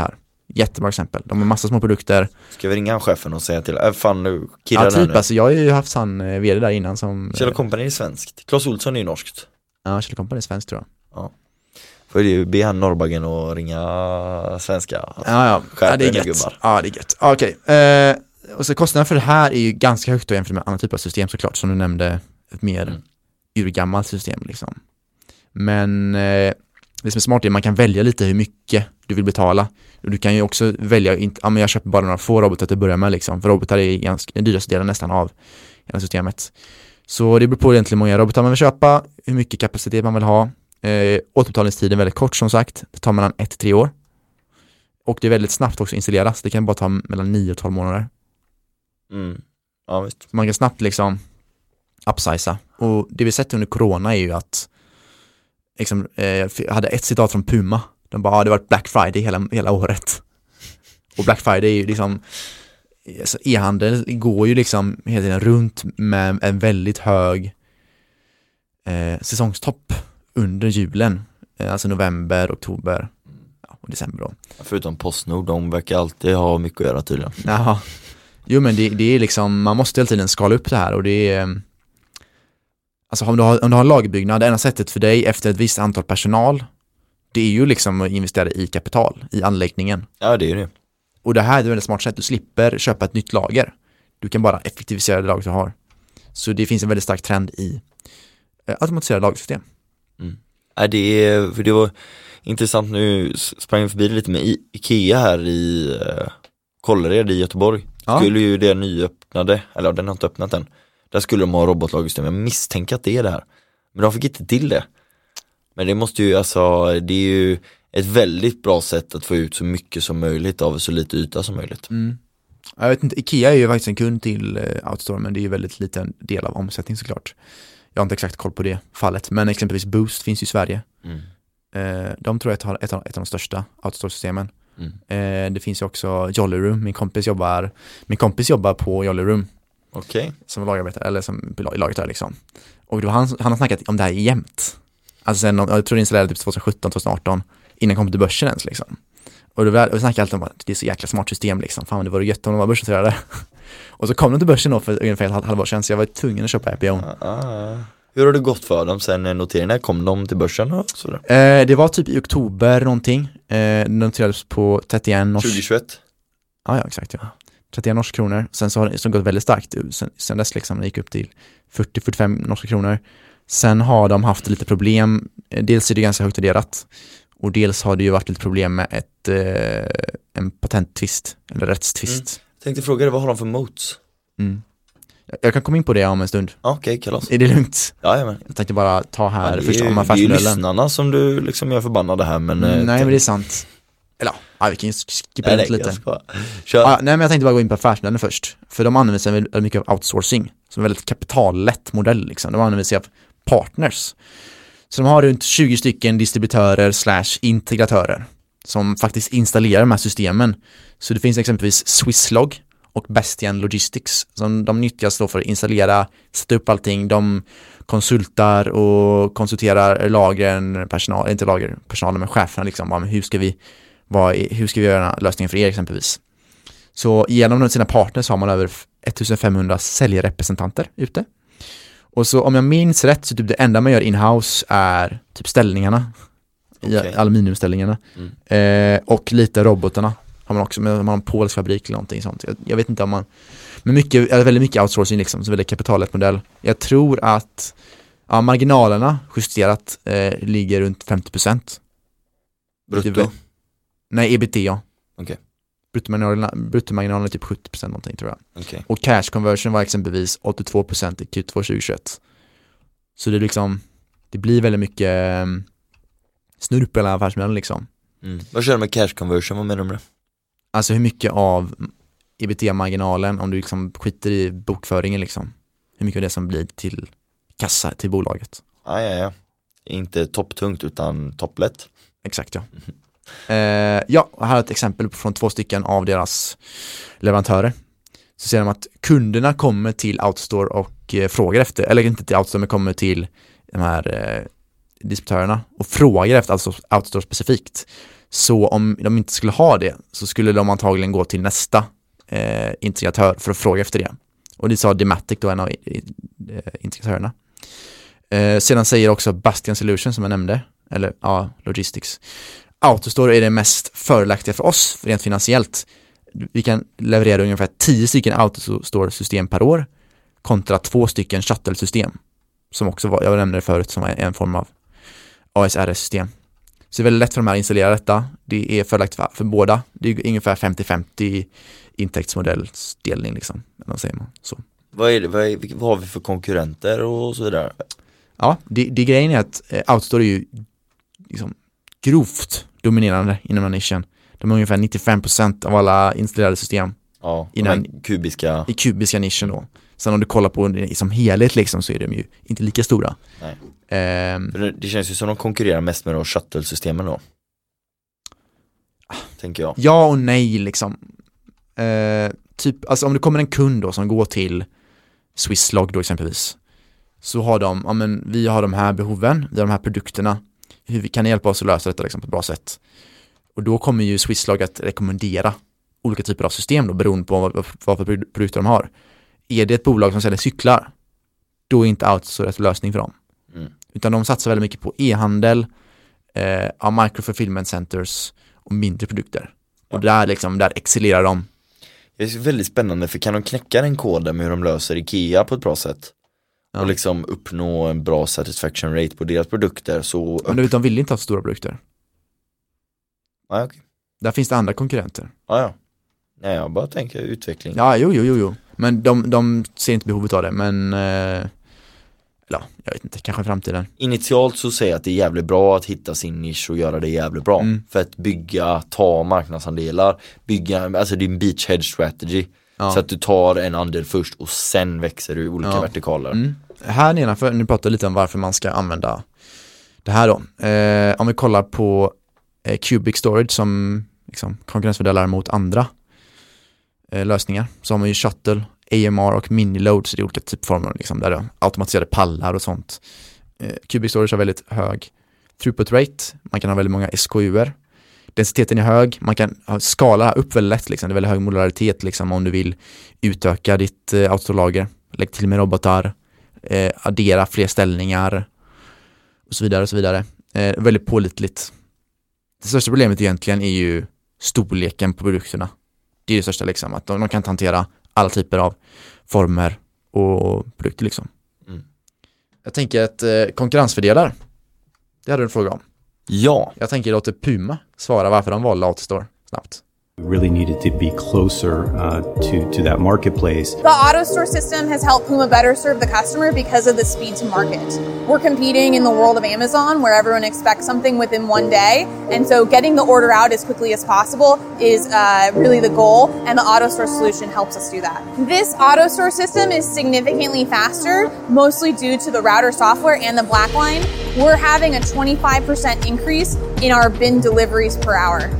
Jättebra exempel. De har massa små produkter. Ska vi ringa chefen och säga till, äh, fan nu, killar ja, typ, nu. alltså, jag har ju haft han eh, vd där innan som... Kjell Company är svenskt. Claes Olsson är ju norskt. Ja, Kjell Company är svenskt tror jag. Ja. Får ju be han Norrbagen och ringa svenska. Ja, ja. ja det är gött. Gubbar. Ja, det är gött. Okej. Eh, och så kostnaden för det här är ju ganska högt då jämfört med andra typer av system såklart, som du nämnde, ett mer mm. urgammalt system liksom. Men eh, det som är smart är att man kan välja lite hur mycket du vill betala. Och du kan ju också välja, inte, ja men jag köper bara några få robotar till att börja med liksom, för robotar är ganska, den dyraste delen nästan av hela systemet. Så det beror på egentligen hur många robotar man vill köpa, hur mycket kapacitet man vill ha. Eh, återbetalningstiden är väldigt kort som sagt, det tar mellan ett till tre år. Och det är väldigt snabbt också installeras, det kan bara ta mellan nio och tolv månader. Mm. Ja visst. Man kan snabbt liksom upsiza. Och det vi sett under corona är ju att liksom, eh, jag hade ett citat från Puma. De bara, ja, det har varit Black Friday hela, hela året. Och Black Friday är ju liksom, alltså, e-handel går ju liksom hela tiden runt med en väldigt hög eh, säsongstopp under julen. Eh, alltså november, oktober ja, och december då. Förutom Postnord, de verkar alltid ha mycket att göra tydligen. Jaha. Jo men det, det är liksom, man måste hela tiden skala upp det här och det är alltså om du har, om du har en lagerbyggnad, det enda sättet för dig efter ett visst antal personal, det är ju liksom att investera i kapital, i anläggningen. Ja, det är det. Och det här är ett väldigt smart sätt, du slipper köpa ett nytt lager. Du kan bara effektivisera det lager du har. Så det finns en väldigt stark trend i eh, automatiserade lagersystem. Mm. Ja, det, är, för det var intressant, nu sprang jag förbi lite med I- Ikea här i eh, Kållered i Göteborg. Ja. Skulle ju det nyöppnade, eller den har inte öppnat än. Där skulle de ha robotlagersystem. Jag misstänker att det är det här. Men de fick inte till det. Men det måste ju, alltså, det är ju ett väldigt bra sätt att få ut så mycket som möjligt av så lite yta som möjligt. Mm. Jag vet inte, Ikea är ju faktiskt en kund till eh, Outstore, men det är ju väldigt liten del av omsättning såklart. Jag har inte exakt koll på det fallet, men exempelvis Boost finns ju i Sverige. Mm. Eh, de tror jag har ett av, ett av de största Outstore-systemen. Mm. Eh, det finns ju också Jolly Room, min kompis jobbar, min kompis jobbar på Jolly Room. Okej. Okay. Som lagarbetare, eller som i laget där liksom. Och då han, han har snackat om det här jämt. Alltså sen, jag tror det installerade typ tjugosjutton tjugoarton innan kom till börsen ens liksom. Och då och snackade alltid om att det är så jäkla smart system liksom. Fan, det var gött om de var börsnoterade. Och så kom de till börsen då för ungefär ett halvår sedan, så jag var tvungen att köpa Epion. Ah, ah. Hur har det gått för dem sen noteringarna? Kom de till börsen och så där? Eh, det var typ i oktober någonting. Eh, noterades på trettioen norsk. tjugohundratjugoett? Ah, ja, exakt ja. trettioen norska kronor. Sen så har det gått väldigt starkt. Sen, sen dess liksom, det gick upp till fyrtio till fyrtiofem norska kronor. Sen har de haft lite problem. Dels är det ganska högt värderat. Och dels har det ju varit lite problem med ett, eh, en patenttvist. Eller rättstvist. Mm. Jag tänkte fråga dig, vad har de för mots? Mm. Jag kan komma in på det om en stund. Okej, okay, kalas. Är det lugnt? Ja, men. Jag tänkte bara ta här ja, först ju, om affärsmodellen. Det är ju lyssnarna som du liksom gör förbannade här. Men, mm, eh, nej, men det är sant. Eller ja, vi kan ju skippa runt lite. Kör. Ja, nej, men jag tänkte bara gå in på affärsmodellen först. För de använder sig väldigt mycket av outsourcing. Som en väldigt kapitallätt modell liksom. De använder sig av partners. Så de har runt tjugo stycken distributörer slash integratörer som faktiskt installerar de här systemen. Så det finns exempelvis Swisslog och Bastian Logistics som de nyttjas då för att installera, sätta upp allting. De konsultar och konsulterar lagren, personal, inte lager, personalen med cheferna liksom. Om hur ska vi, vad, hur ska vi göra lösningen för er exempelvis. Så genom sina partners har man över femtonhundra säljrepresentanter ute. Och så om jag minns rätt så typ det enda man gör in-house är typ ställningarna. Okay. Aluminiumställningarna. Mm. Eh, och lite robotarna har man också, med man har en polsk fabrik eller någonting sånt. Jag, jag vet inte om man, men mycket, eller väldigt mycket outsourcing liksom, så väldigt kapitalet modell. Jag tror att ja, marginalerna justerat eh, ligger runt femtio procent. Brutto? Nej, E B T ja. Okej. Okay. Bruttomarginalen, bruttomarginalen är typ sjuttio procent någonting tror jag. Okay. Och cash conversion var exempelvis åttiotvå procent i Q två tjugohundratjugoett. Så det är liksom, det blir väldigt mycket um, snurr på hela affärsmodellen liksom. Mm. Vad kör du med cash conversion, vad menar du med det? Alltså hur mycket av E B T-marginalen, om du liksom skiter i bokföringen liksom, hur mycket av det som blir till kassa till bolaget. Ah, ja, ja. Inte topptungt utan topplätt. Exakt ja. Mm. Uh, ja, här är ett exempel från två stycken av deras leverantörer. Så ser de att kunderna kommer till Outstore och uh, frågar efter, eller inte till Outstore men kommer till de här uh, distributörerna och frågar efter alltså AutoStore specifikt. Så om de inte skulle ha det så skulle de antagligen gå till nästa eh, integratör för att fråga efter det. Och det sa Dematic då, en av eh, integratörerna. Eh, sedan säger också Bastian Solutions som jag nämnde, eller ja, Logistics. AutoStore är det mest fördelaktiga för oss rent finansiellt. Vi kan leverera ungefär tio stycken AutoStore-system per år kontra två stycken shuttle-system som också var, jag nämnde det förut, som är en form av A S R S-system. Så det är väldigt lätt för de här att installera detta. Det är fördelaktigt för, för båda. Det är ungefär femtio femtio intäktsmodellsdelning liksom, eller säger man så. Vad, är det, vad, är, vad har vi för konkurrenter och så vidare? Ja, det, det grejen är att eh, AutoStore är ju liksom grovt dominerande inom den nischen. De har ungefär nittiofem procent av alla installerade system. Ja, i den kubiska. I kubiska nischen då. Sen om du kollar på det som helhet liksom, så är de ju inte lika stora. Nej. Um, det, det känns ju som de konkurrerar mest med de shuttle-systemen då. Tänker jag. Ja och nej liksom. Uh, typ, alltså om det kommer en kund då som går till Swisslog då exempelvis, så har de, ja men vi har de här behoven, vi har de här produkterna, hur vi kan hjälpa oss att lösa detta liksom på ett bra sätt. Och då kommer ju Swisslog att rekommendera olika typer av system då, beroende på vad, vad för produkter de har. Är det ett bolag som säljer cyklar, då är inte AutoStore rätt lösning för dem. Mm. Utan de satsar väldigt mycket på e-handel, eh, micro-fulfillment centers och mindre produkter. Ja. Och där, liksom, där excellerar de. Det är väldigt spännande, för kan de knäcka den koden med hur de löser IKEA på ett bra sätt? Ja. Och liksom uppnå en bra satisfaction rate på deras produkter, så... Men upp... de vill inte ha stora produkter. Ja, okay. Där finns det andra konkurrenter. Ja, ja. Nej, jag bara tänker utveckling. Ja, jo, jo, jo, jo. Men de, de ser inte behovet av det, men... Eh... Ja, jag vet inte, kanske i framtiden. Initialt så säger jag att det är jävligt bra att hitta sin nisch och göra det jävligt bra. Mm. För att bygga, ta marknadsandelar, bygga, alltså det är en beachhead strategy. Ja. Så att du tar en andel först och sen växer du i olika ja. vertikaler. Mm. Här nedanför, nu pratar jag lite om varför man ska använda det här då. Eh, om vi kollar på eh, Cubic Storage som liksom, konkurrensfördelar mot andra eh, lösningar, så har man ju Shuttle, A M R och mini-loads i olika typformer liksom, där det är automatiserade pallar och sånt. Eh, Cubic Storage har väldigt hög throughput rate, man kan ha väldigt många S K U-er. Densiteten är hög, man kan skala upp väldigt lätt liksom. Det är väldigt hög modularitet liksom, om du vill utöka ditt eh, autolager, lägg till med robotar, eh, addera fler ställningar och så vidare och så vidare. Eh, väldigt pålitligt. Det största problemet egentligen är ju storleken på produkterna. Det är det största liksom, att de, de kan hantera alla typer av former och produkter liksom. Mm. Jag tänker att eh, konkurrensfördelar, det hade du en fråga om. Ja. Jag tänker låta Puma svara varför de valde AutoStore snabbt. We really needed to be closer uh, to, to that marketplace. The AutoStore system has helped Puma better serve the customer because of the speed to market. We're competing in the world of Amazon where everyone expects something within one day. And so getting the order out as quickly as possible is uh, really the goal. And the AutoStore solution helps us do that. This AutoStore system is significantly faster, mostly due to the router software and the Blackline. We're having a twenty-five percent increase in our bin deliveries per hour.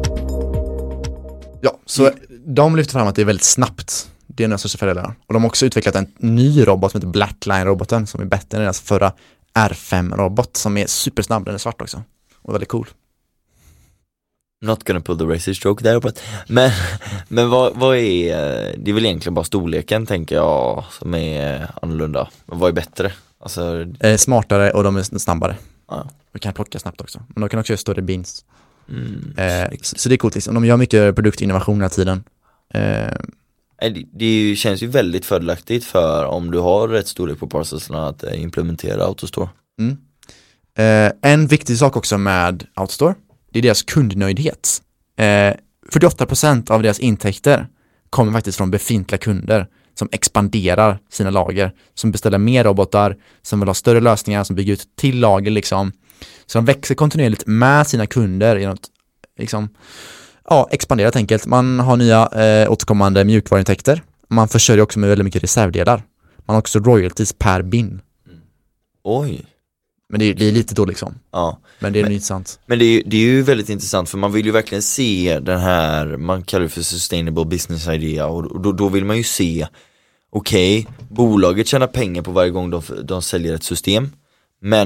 Ja, så de lyfter fram att det är väldigt snabbt. Det är den största fördelarna. Och de har också utvecklat en ny robot som heter Blackline-roboten som är bättre än deras förra R fem-robot som är supersnabb. Den är svart också. Och väldigt cool. Not gonna pull the racist stroke där, but men, men vad, vad är, det är väl egentligen bara storleken tänker jag som är annorlunda. Men vad är bättre? Alltså... Eh, smartare och de är snabbare. Ja. Vi kan plocka snabbt också. Men de kan också göra större bins. Mm, eh, så, så det är coolt liksom. De gör mycket produktinnovation hela tiden. Eh. Det, det känns ju väldigt fördelaktigt för om du har rätt storlek på parcelsarna att implementera AutoStore. Mm. Eh, en viktig sak också med AutoStore, det är deras kundnöjdhet. Eh, fyrtioåtta procent av deras intäkter kommer faktiskt från befintliga kunder som expanderar sina lager, som beställer mer robotar, som vill ha större lösningar, som bygger ut till lager liksom. Så de växer kontinuerligt med sina kunder genom att liksom, ja, expandera helt enkelt. Man har nya eh, återkommande mjukvaruintäkter. Man försörjer också med väldigt mycket reservdelar. Man har också royalties per bin. Mm. Oj. Men det är, det är lite då liksom. Ja. Men det är men, intressant. Men det är, det är ju väldigt intressant för man vill ju verkligen se den här, man kallar det för sustainable business idea och då, då vill man ju se okej, okay, bolaget tjänar pengar på varje gång de, de säljer ett system, men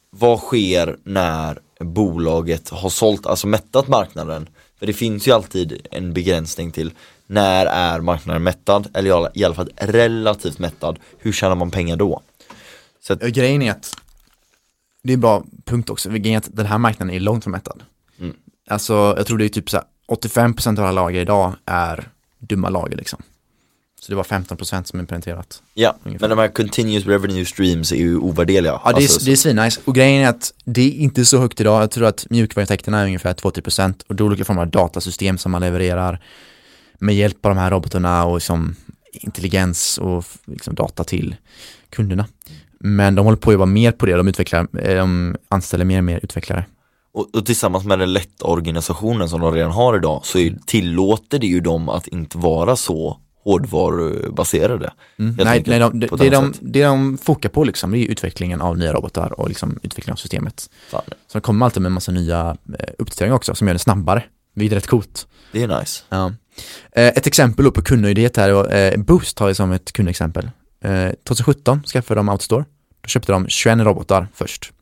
vad sker när bolaget har sålt, alltså mättat marknaden? För det finns ju alltid en begränsning till när är marknaden mättad, eller i alla fall relativt mättad. Hur tjänar man pengar då? Så att, grejen är att det är en bra punkt också. Grejen är att den här marknaden är långt från mättad. Mm. Alltså jag tror det är typ så här, åttiofem procent av alla lager idag är dumma lager liksom. Så det var femton procent som är implementerat. Ja, ungefär. Men de här continuous revenue streams är ju ovärderliga. Ja, det är, alltså, det är svinnice. Och grejen är att det är inte så högt idag. Jag tror att mjukvaruintäkterna är ungefär två till tre procent. Och då är det olika former av datasystem som man levererar med hjälp av de här robotarna och liksom intelligens och liksom data till kunderna. Men de håller på att jobba mer på det. De, utvecklar, de anställer mer och mer utvecklare. Och, och tillsammans med den lätta organisationen som de redan har idag så är, tillåter det ju dem att inte vara så hårdvarubaserade. Mm. Nej, nej de, det, det, de, det de fokar på liksom, det är utvecklingen av nya robotar och liksom utvecklingen av systemet. Fan. Så de kommer alltid med en massa nya eh, uppdateringar också som gör det snabbare. Det är rätt coolt. Det är nice. Ja. Eh, ett exempel då på kundnöjdhet här, eh, Boost har jag som ett kundexempel. Eh, tjugohundrasjutton skaffade de Outstore. Då köpte de tjugoett robotar först.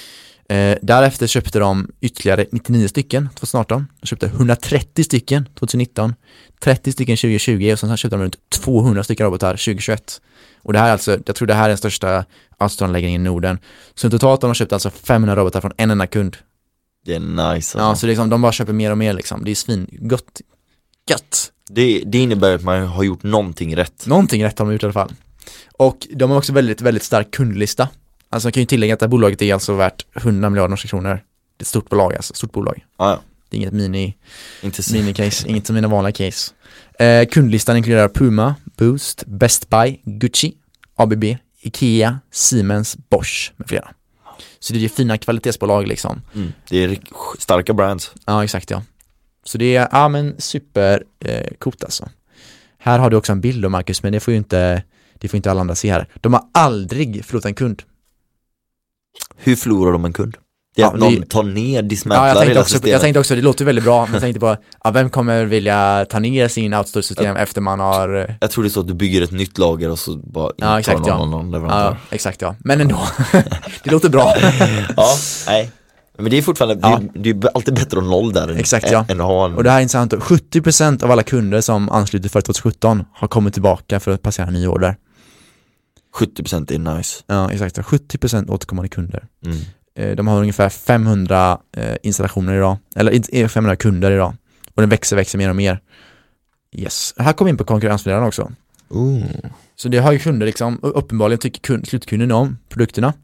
Eh, därefter köpte de ytterligare nittionio stycken tjugoarton. De köpte etthundratrettio stycken tjugonitton, trettio stycken tjugotjugo och sen köpte de runt tvåhundra stycken robotar tjugohundratjugoett. Och det här är alltså, jag tror det här är den största Outstore-anläggningen i Norden. Så totalt har de köpt alltså femhundra robotar från en enda kund. Det är nice. Alltså. Ja, så liksom, de bara köper mer och mer liksom. Det är svin gott. Gött. Det, det innebär att man har gjort någonting rätt. Någonting rätt har de gjort i alla fall. Och de har också väldigt, väldigt stark kundlista. Alltså man kan ju tillägga att det här bolaget är alltså värt hundra miljarder norska kronor. Det är ett stort bolag, alltså stort bolag. Ah, ja. Det är inget mini, mini-case, inget som mina vanliga case. Eh, kundlistan inkluderar Puma, Boost, Best Buy, Gucci, A B B, Ikea, Siemens, Bosch med flera. Så det är fina kvalitetsbolag liksom. Mm. Det är starka brands. Ja, exakt ja. Så det är, ja men super eh, coolt alltså. Här har du också en bild då Marcus, men det får ju inte, det får inte alla andra se här. De har aldrig förlorat en kund. Hur förlorar de en kund? Det är ja, att någon det... tar ner, dismantlar ja, jag hela också, systemet. Jag tänkte också, det låter väldigt bra, men jag tänkte bara, ja, vem kommer vilja ta ner sin Outstore-system ja. efter man har... Jag tror det är så att du bygger ett nytt lager och så bara ja, exakt, någon, ja. någon, någon leverantör. Ja, exakt ja. Men ändå, det låter bra. Ja, nej. Men det är fortfarande, ja. det, är, det är alltid bättre än noll där än, exakt, ja. än att ha en... Och det här är intressant, sjuttio procent av alla kunder som ansluter för tjugosjutton har kommit tillbaka för att passera nya order. sjuttio procent är nice. Ja, exakt. sjuttio procent återkommande kunder. Mm. De har ungefär femhundra eh, installationer idag. Eller femhundra kunder idag. Och den växer, växer mer och mer. Yes. Här kommer vi in på konkurrensfördelarna också. Ooh. Så det har ju kunder liksom. Uppenbarligen tycker kund, slutkunden om produkterna.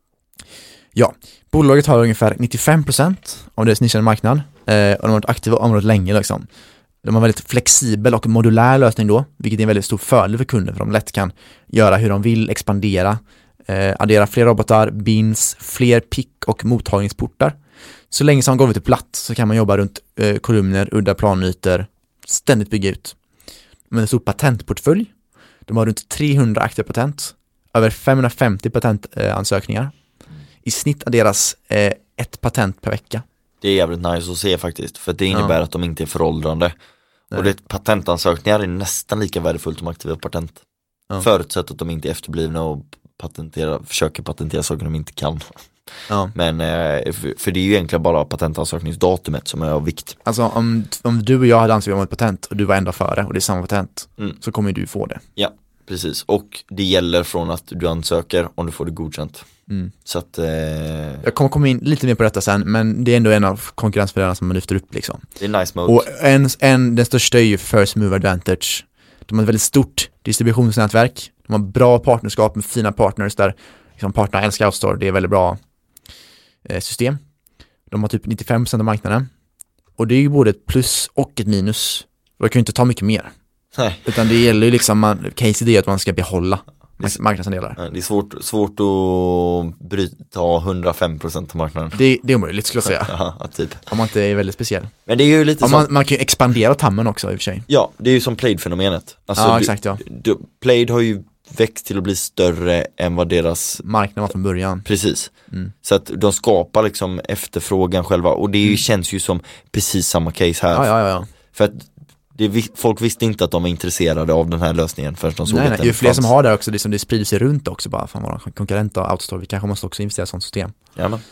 Ja, bolaget har ungefär nittiofem procent av deras nischade marknad. Eh, och de har varit aktiva området länge liksom. De har väldigt flexibel och modulär lösning då. Vilket är en väldigt stor fördel för kunder. För de lätt kan göra hur de vill, expandera. Eh, addera fler robotar, bins, fler pick- och mottagningsportar. Så länge som golvet är platt så kan man jobba runt eh, kolumner, udda planytor, ständigt bygga ut. Med en stor patentportfölj. De har runt trehundra aktiva patent, över femhundrafemtio patentansökningar. Eh, I snitt adderas eh, ett patent per vecka. Det är jävligt nice att se faktiskt, för det innebär ja. att de inte är föråldrande. Nej. Och det, patentansökningar är nästan lika värdefullt som aktiva patent. Ja. Förutsatt att de inte är efterblivna och patentera, försöker patentera saker de inte kan. Ja. Men för, för det är ju egentligen bara patentansökningsdatumet som är av vikt. Alltså om, om du och jag hade ansökt om ett patent och du var ända före och det är samma patent mm. så kommer du få det. Ja, precis. Och det gäller från att du ansöker om du får det godkänt. Mm. Så att, eh... jag kommer komma in lite mer på detta sen, men det är ändå en av konkurrensfördelarna som man lyfter upp liksom. Det är nice mode. Och en, en, den största är ju first mover advantage. De har ett väldigt stort distributionsnätverk. De har bra partnerskap med fina partners där liksom partnerna älskar Outstore. Det är väldigt bra eh, system. De har typ nittiofem procent av marknaden. Och det är ju både ett plus och ett minus. Och jag kan ju inte ta mycket mer. Nej. Utan det gäller ju liksom, man, case är att man ska behålla marknadsandelar. Det är svårt, svårt att bryta hundrafem procent av marknaden. Det, det är omöjligt skulle jag säga. Ja, typ. Om man inte är väldigt speciell. Men det är ju lite som... som... man, man kan ju expandera tammen också i och för sig. Ja, det är ju som Plaid-fenomenet. Alltså, ja, du, exakt ja. Du, Plaid har ju växt till att bli större än vad deras marknad var från början. Precis. Mm. Så att de skapar liksom efterfrågan själva. Och det är ju, mm. känns ju som precis samma case här. Ja, ja, ja. För att det, folk visste inte att de var intresserade av den här lösningen förrän de såg nej, att nej, den det är fler fanns. som har det också, det, som det sprider sig runt också bara, fan våra konkurrenter och Outstore, vi kanske måste också investera i sånt system. Ja, men.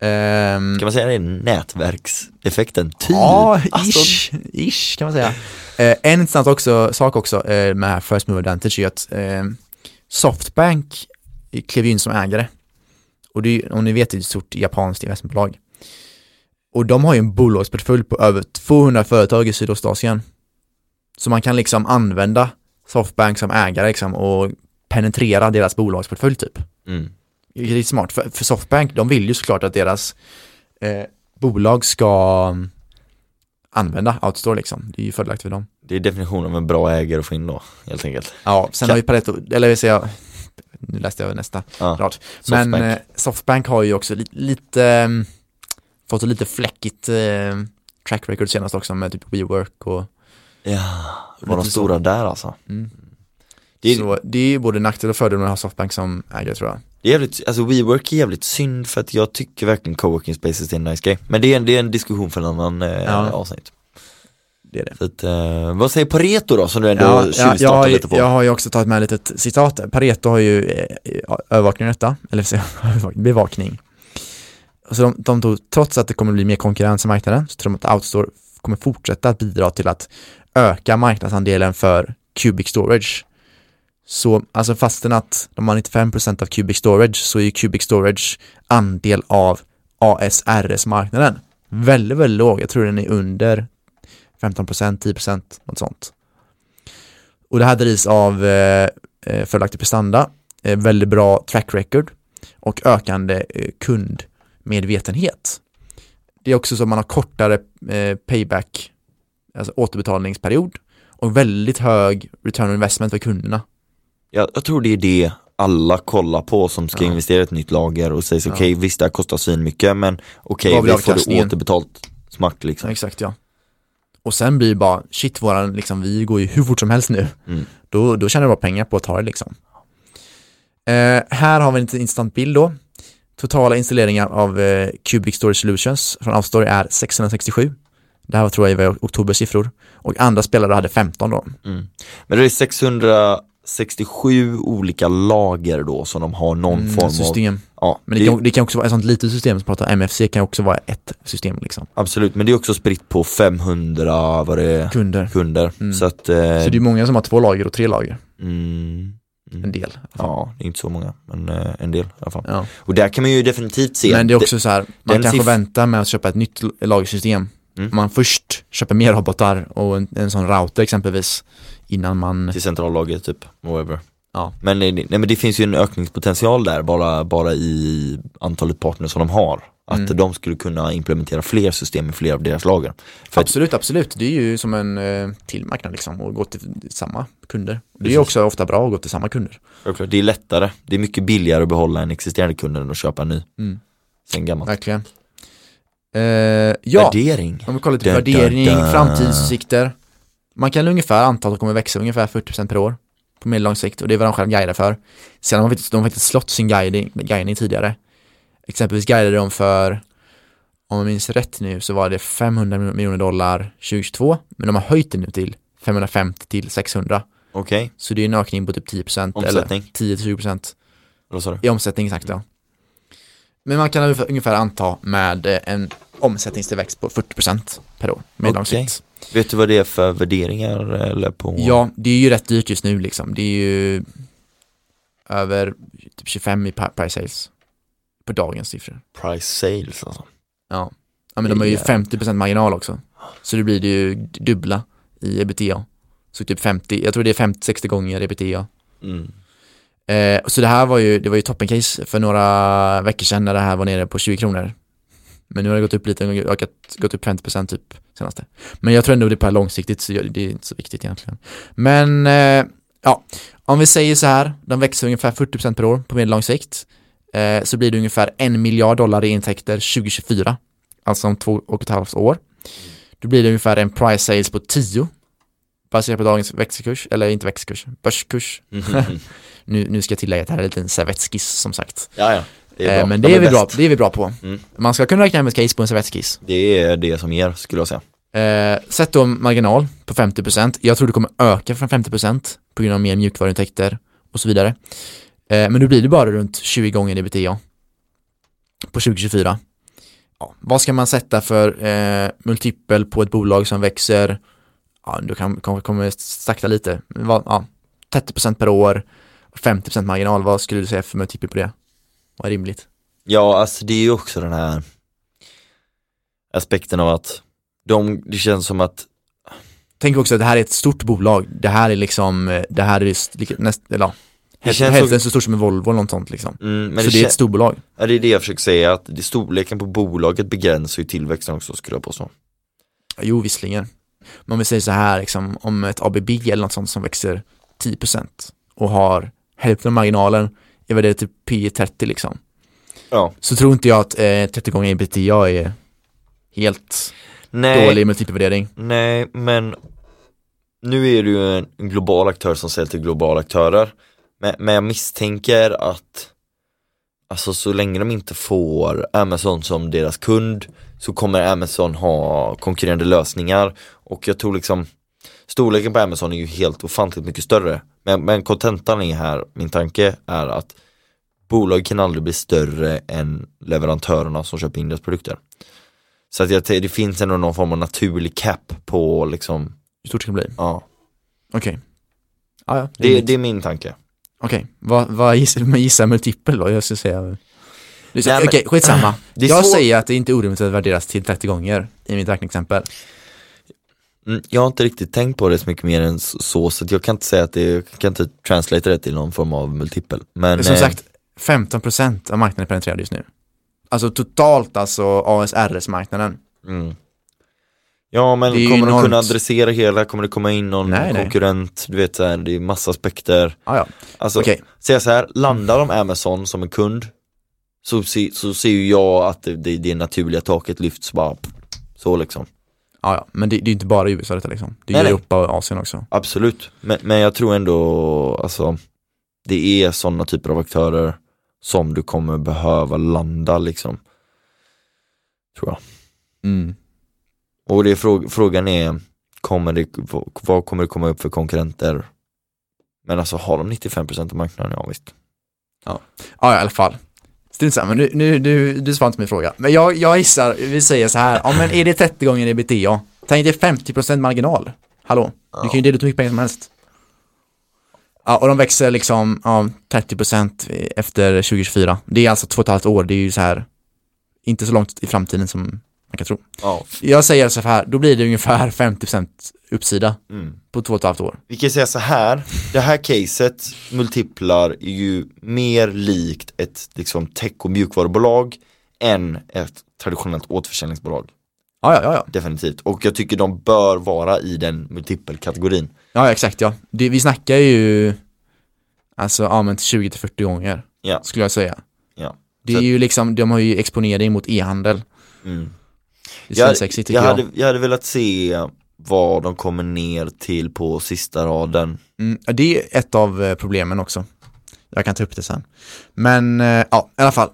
Um, kan man säga det är nätverkseffekten typ? Ja, alltså, ish, ish kan man säga. uh, En intressant också, sak också uh, med First Mover Advantage är att uh, Softbank klev in som ägare. Och det är, om ni vet, det är ett stort japanskt investmentbolag. Och de har ju en bolagsportfölj på över tvåhundra företag i Sydostasien. Så man kan liksom använda Softbank som ägare liksom, och penetrera deras bolagsportfölj typ. Mm. Det är smart, för, för Softbank, de vill ju såklart att deras eh, bolag ska använda Outstore liksom. Det är ju fördelaktigt för dem. Det är definitionen av en bra ägare att få in då, helt enkelt. Ja, sen kan... har vi Pareto, eller vill säga, nu läste jag nästa ja. rad. Softbank. Men eh, Softbank har ju också li- lite eh, fått lite fläckigt eh, track record senast också med typ WeWork och ja, var de lite stora så. där alltså. Mm. Det är, så det är ju både nackdel och fördel med att ha Softbank som ägare, tror jag. det är jävligt, alltså WeWork är jävligt synd för att jag tycker verkligen coworking spaces är en nice grej. Men det är en, det är en diskussion för en annan eh, Ja. avsnitt. Det är det. Så att, eh, vad säger Pareto då, som du ändå Ja, ja, tjuvstartar jag, har ju- lite på? jag har ju också tagit med lite ett citat. Pareto har ju eh, övervakning av detta, eller så, bevakning. Så de, de tog, trots att det kommer bli mer konkurrens i marknaden, så tror de att Outstore kommer fortsätta att bidra till att öka marknadsandelen för Cubic Storage. Så alltså fastän att de har nittiofem procent av Cubic Storage, så är ju Cubic Storage andel av A S R S-marknaden väldigt, väldigt låg. Jag tror den är under femton procent, tio procent, något sånt. Och det här drivs av eh, fördelaktig prestanda, eh, väldigt bra track record och ökande eh, kundmedvetenhet. Det är också så att man har kortare eh, payback, alltså återbetalningsperiod, och väldigt hög return on investment för kunderna. Jag, jag tror det är det alla kollar på som ska Ja. investera i ett nytt lager och säger Ja. okej, okay, visst det här kostar svin mycket, men okej, Vad blir okay, vi får det avkastningen? återbetalt smart liksom. Ja, exakt, ja. Och sen blir det bara, shit, våran, liksom, vi går ju hur fort som helst nu. Mm. Då, då tjänar vi bara pengar på att ta det liksom. Eh, här har vi en lite intressant bild då. Totala installeringar av eh, Cubic Storage Solutions från Outstore är sexhundrasextiosju. Det här var, tror jag var oktobers siffror. Och andra spelare hade femton då. Mm. Men det är sexhundrasextiosju olika lager då som de har någon Mm, form system. av... Ja, Men det, det, kan, det kan också vara ett sånt litet system som pratar M F C, kan också vara ett system liksom. Absolut, men det är också spritt på femhundra vad det är, Kunder. kunder. Mm. Så, att, eh, Så det är många som har två lager och tre lager. mm, mm. En del. Ja, det är inte så många, men eh, en del i alla fall. Ja. Och där kan man ju definitivt se. Men det är också så här, man den kanske siff- väntar med att köpa ett nytt lagersystem. Mm. Om man först köper mer robotar och en, en sån router exempelvis innan man... till centrallager typ, whatever. Ja. Men, nej, nej, men det finns ju en ökningspotential där bara, bara i antalet partners som de har. Att Mm. de skulle kunna implementera fler system i fler av deras lager. För att, Absolut, absolut. Det är ju som en eh, till marknad liksom, och gå till samma kunder. Det är Precis. ju också ofta bra att gå till samma kunder. självklart, det är lättare, det är mycket billigare att behålla en existerande kund än att köpa en ny. Mm. Sen gammalt. Verkligen. Eh, ja, Värdering. om vi kollar lite Dun, värdering, dun, dun. framtidsutsikter. Man kan ungefär anta att de kommer växa ungefär fyrtio procent per år på medellång sikt, och det är vad de själv guidar för. Sen har de faktiskt, de har faktiskt slått sin guiding, guidning tidigare. Exempelvis guidade de för, om jag minns rätt nu, så var det femhundra miljoner dollar tjugohundratjugotvå, men de har höjt det nu till femhundrafemtio till sexhundra. Okej, okay. Så det är en ökning på typ tio procent Omsättning. eller tio till tjugo procent vad sa du? i omsättning, exakt, ja. Men man kan ungefär anta med en omsättningstillväxt på fyrtio procent per år med Okej. långsikt. Vet du vad det är för värderingar eller på? Ja, det är ju rätt dyrt just nu liksom. Det är ju över typ tjugofem i price sales på dagens siffror. Price sales alltså. Ja, ja men de har ju Det är- femtio procent marginal också. Så det blir det ju dubbla i ebitda. Så typ femtio, jag tror det är femtio till sextio gånger ebitda. Mm. Eh, så det här var ju, det var ju toppencase för några veckor sedan när det här var nere på tjugo kronor. Men nu har det gått upp lite, ökat, gått upp femtio procent typ senaste. Men jag tror ändå det är på här långsiktigt, så det är inte så viktigt egentligen. Men eh, ja, om vi säger så här, de växer ungefär fyrtio procent per år på medellång sikt. Eh, så blir det ungefär en miljard dollar i intäkter tjugo tjugofyra. Alltså om två och ett halvt år. Då blir det ungefär en price sales på tio. Baserat på dagens växelkurs, eller inte växelkurs, börskurs. nu, nu ska jag tillägga att det här är en liten servettskiss som sagt. Ja, ja. Det är bra. Eh, men De det är, vi bäst. bra, det är vi bra på. Mm. Man ska kunna räkna hem ett case på en servettskiss. Det är det som ger, skulle jag säga. Eh, sätt då marginal på femtio procent. Jag tror det kommer öka från femtio procent på grund av mer mjukvaruintäkter och så vidare. Eh, men nu blir det bara runt tjugo gånger ebitda på tjugo tjugofyra. Ja, vad ska man sätta för eh, multipel på ett bolag som växer? Ja, du kan, kan, kommer sakta lite. Va, ja, trettio procent per år, femtio procent marginal. Vad skulle du säga för multipel på det? Vad är rimligt? Ja, alltså det är ju också den här aspekten av att de, det känns som att tänk också att det här är ett stort bolag. Det här är liksom, det här är näst, eller, hälften, hälften så stort som en Volvo eller något sånt liksom. Mm, men så det, det är ett stort bolag. Ja, det är det jag försöker säga, att det storleken på bolaget begränsar ju tillväxten också, skulle jag påstå. Jo, visserligen. Men om vi säger så här, liksom, om ett A B B eller något sånt som växer tio procent och har hälften av marginalen, är väl det typ P trettio liksom. Ja. Så tror inte jag att eh, trettio gånger ebitda är helt nej, dålig multipelvärdering. Nej, men nu är det ju en, en global aktör som säljer till globala aktörer. Men, men jag misstänker att alltså så länge de inte får Amazon som deras kund så kommer Amazon ha konkurrerande lösningar. Och jag tror liksom storleken på Amazon är ju helt ofantligt mycket större. Men, men kontentan är här, min tanke är att bolag kan aldrig bli större än leverantörerna som köper in deras produkter. Så att jag, det finns ändå någon form av naturlig cap på liksom hur stort det kan bli. Ja. Okej. Okay. Ah, ja, det, det, det är min tanke. Okej, okay. vad, vad gissar man gissar multipel då? Jag ska säga okej, okay, skitsamma. Jag så... säger att det inte är orimligt att värderas till trettio gånger i mitt räkneexempel. Mm, jag har inte riktigt tänkt på det så mycket mer än så, så att jag kan inte säga att det, jag kan inte translate det till någon form av multipel. Men som eh... sagt, femton procent av marknaden är penetrerad just nu. Alltså totalt, alltså A S R S-marknaden. Mm. Ja, men kommer enormt... de kunna adressera hela? Kommer det komma in någon nej, konkurrent? Nej. Du vet, så här, det är massa aspekter. Ah, ja. Alltså, okay. säga så här, landar de Amazon som en kund så, se, så ser ju jag att det, det, det naturliga taket lyfts bara så liksom. Ah, ja, men det, det är inte bara i U S A detta liksom. Det är nej, Europa och Asien också. Absolut, men, men jag tror ändå alltså, det är sådana typer av aktörer som du kommer behöva landa liksom. Tror jag. Mm. Och det är frå- frågan är kommer det, vad kommer det komma upp för konkurrenter? Men alltså har de nittiofem procent av marknaden? Ja visst. Ja, ja i alla fall. Men nu, nu, du, du svarar inte min fråga. Men jag, jag gissar, vi säger så här. Ja, men är det trettio gånger ebitda? Tänk dig femtio procent marginal. Hallå, ja. Du kan ju dela ut mycket pengar som helst. Ja, och de växer liksom ja, trettio procent efter tjugo tjugofyra. Det är alltså två och ett halvt år. Det är ju så här inte så långt i framtiden som man kan tro. Ja. Jag säger så här, då blir det ungefär femtio procent uppsida mm. på två och ett halvt år. Vi kan säga så här, det här caset multiplar är ju mer likt ett liksom tech- och mjukvarubolag än ett traditionellt återförsäljningsbolag. Ja, ja, ja, ja. Definitivt. Och jag tycker de bör vara i den multipelkategorin. Ja, exakt, ja. Det, vi snackar ju alltså ja, men tjugo till fyrtio gånger, ja. Skulle jag säga. Ja. Det är så ju liksom, de har ju exponering mot e-handel. Mm. Det är jag, sexy, tycker jag, jag. Hade, jag hade velat se vad de kommer ner till på sista raden. Mm, det är ett av problemen också. Jag kan ta upp det sen. Men ja, i alla fall.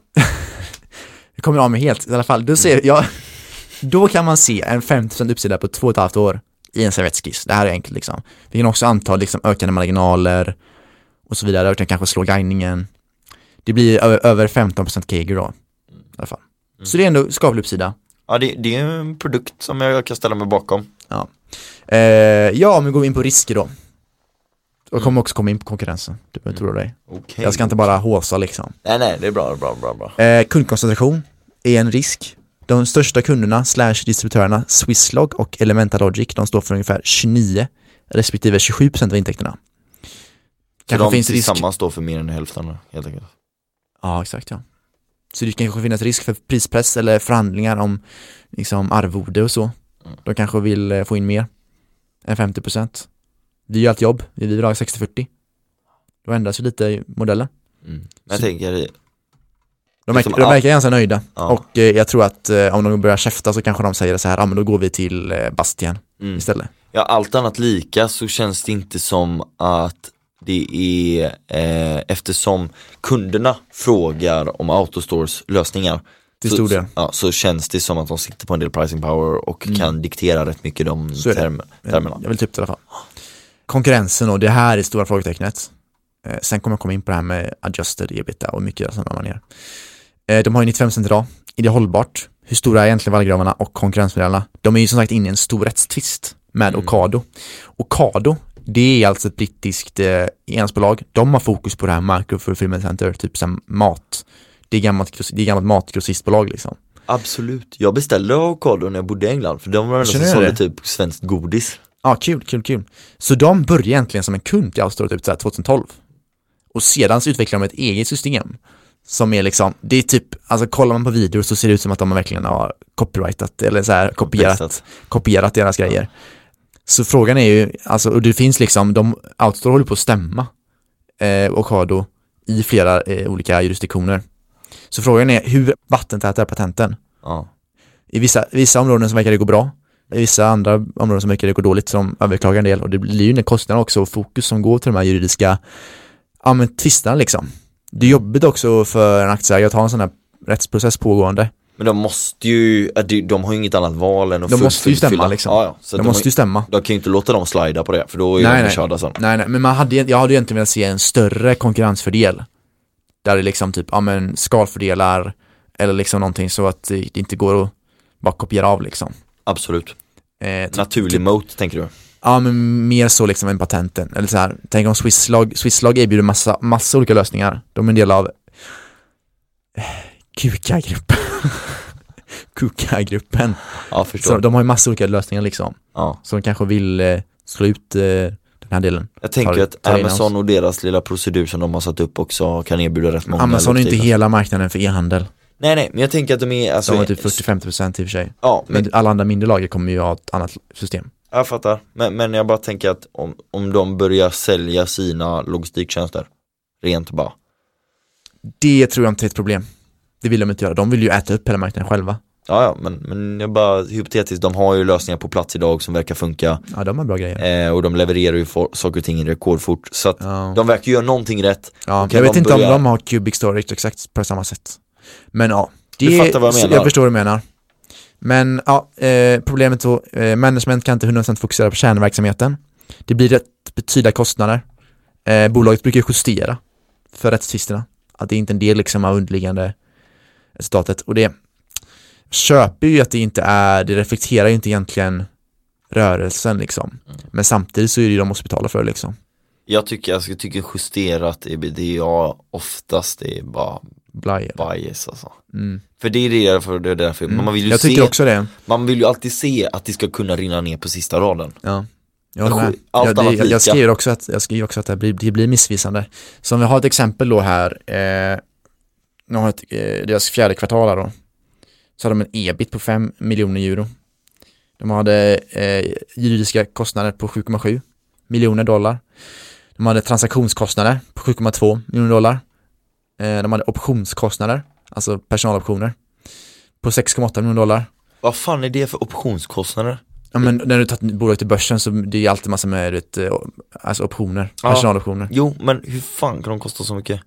Det kommer av mig helt. I alla fall, då, ser jag, då kan man se en femtio procent uppsida på två och ett halvt år i en servettskiss. Det här är enkelt liksom. Vi kan också anta liksom ökande marginaler och så vidare. Utan kanske slå guidningen. Det blir över, över femton procent K G då. I alla fall. Mm. Så det är ändå skaplig uppsida. Ja, det, det är en produkt som jag kan ställa mig bakom. Ja, eh, ja men går vi in på risker då. Och kommer också komma in på konkurrensen. Du behöver tro dig. Okay. Jag ska inte bara håsa liksom. Nej, nej, det är bra, bra, bra, bra. Eh, kundkoncentration är en risk. De största kunderna slash distributörerna Swisslog och Elemental Logic, de står för ungefär tjugonio respektive tjugosju procent av intäkterna. Kanske de finns tillsammans risk... står för mer än hälften helt enkelt. Ja, exakt, ja. Så det kanske finns risk för prispress eller förhandlingar om liksom arvode och så. Mm. De kanske vill få in mer än femtio procent. Vi gör allt jobb, vi vill ha sextio fyrtio. Då ändras ju lite modellen. Mm. Men jag så, tänker de, verkar, de verkar ganska nöjda. Ja. Och eh, jag tror att eh, om de börjar käfta så kanske de säger så här, ja ah, men då går vi till eh, Bastian mm. istället. Ja, allt annat lika så känns det inte som att det är eh, eftersom kunderna frågar om AutoStores lösningar till stor del. Så, ja, så känns det som att de sitter på en del pricing power och mm. kan diktera rätt mycket de term- termerna. Jag vill typ det i alla fall. Konkurrensen och det här är stora frågetecknet. Eh, sen kommer jag komma in på det här med adjusted ebitda och mycket sådana manier. Eh, de har ju nittiofem procent idag. Är det hållbart? Hur stora är egentligen vallgravarna och konkurrensfördelarna? De är ju som sagt inne i en stor rättstvist med mm. Ocado. Ocado, det är alltså ett brittiskt eh, enhetsbolag. De har fokus på det här micro fulfillment center, typ som mat. Det är gammalt, det är gammalt matgrossistbolag liksom. Absolut. Jag beställde Ocado när jag bodde i England, för de var väl som sålde typ svenskt godis. Ja, ah, kul, kul, kul. Så de började egentligen som en kund i Australien typ tjugohundratolv. Och sedan så utvecklar de ett eget system som är liksom, det är typ, alltså kollar man på videor så ser det ut som att de verkligen har copyrightat eller så här kopierat, kopierat deras grejer. Så frågan är ju, alltså, och det finns liksom, de Outstore håller på att stämma eh, Ocado i flera eh, olika jurisdiktioner. Så frågan är, hur vattentäta är patenten? Ja. I vissa, vissa områden som verkar det gå bra, i vissa andra områden som verkar det gå dåligt, som överklagar en del, och det blir ju en kostnad också och fokus som går till de här juridiska ja, men tvisterna liksom. Det är jobbigt också för en aktieägare att ha en sån här rättsprocess pågående. Men de måste ju, de har ju inget annat val än att de måste ju stämma liksom. Ja, ja. Så de, de måste ju stämma. De kan ju inte låta dem slida på det, för då är nej, de nej. körda sen. Nej, nej, men man hade, jag hade egentligen velat se en större konkurrensfördel. Där det liksom typ, ja men skalfördelar eller liksom någonting så att det inte går att bara kopiera av liksom. Absolut. Eh, Naturlig typ, moat, tänker du? Ja, men mer så liksom än patenten. Eller så här, tänk om Swisslag, Swisslag erbjuder massa, massa olika lösningar. De är en del av Kuka-gruppen. Kuka-gruppen. Ja, förstår. Så de har ju massa olika lösningar liksom. Ja. Så de kanske vill eh, slå ut eh, den här delen. Jag tänker tar, att tar Amazon och deras lilla procedur som de har satt upp också kan erbjuda rätt många. Amazon är inte hela marknaden för e-handel. Nej, nej, men jag tänker att de är alltså, de har typ fyrtio till femtio procent i och för sig. Ja, men, men alla andra mindre lager kommer ju ha ett annat system. Jag fattar, men, men jag bara tänker att om, om de börjar sälja sina logistiktjänster rent bara. Det tror jag inte är ett problem. Det vill de inte göra. De vill ju äta upp hela marknaden själva. Ja, ja, men, men jag bara hypotetiskt, de har ju lösningar på plats idag som verkar funka. Ja, de har bra grejer. Eh, och de levererar ju for, saker och ting i rekordfort. Så att ja. de verkar göra någonting rätt. Ja, jag vet inte börja... om de har cubic storage exakt på samma sätt. Men ja, det du fattar vad jag menar. Jag förstår vad du menar. Men ja, eh, problemet då, eh, management kan inte hundra procent fokusera på kärnverksamheten. Det blir rätt betydliga kostnader. Eh, bolaget brukar justera för rättstvisterna. Att det är inte en del liksom av underliggande resultatet. Och det köper ju att det inte är, det reflekterar ju inte egentligen rörelsen liksom. Mm. Men samtidigt så är det ju de måste betala för liksom. Jag tycker, alltså, jag tycker justerat ebitda oftast det är bara bias alltså. Mm. För det är det därför, det är därför. Mm. Man vill ju jag tycker se, också det. Man vill ju alltid se att det ska kunna rinna ner på sista raden. Ja. Jag, jag, jag, det, jag, jag skriver också att jag skriver också att det blir, det blir missvisande. Så om vi har ett exempel då här eh, nu har ett, eh, deras fjärde kvartal här då. Så hade de en ebit på fem miljoner euro. De hade eh, juridiska kostnader på sju komma sju miljoner dollar. De hade transaktionskostnader på sju komma två miljoner dollar. Eh, de hade optionskostnader, alltså personaloptioner, på sex komma åtta miljoner dollar. Vad fan är det för optionskostnader? Ja, men när du tar bolag till börsen så det är alltid massa med ett, alltså optioner, ja. Personaloptioner. Jo, men hur fan kan de kosta så mycket?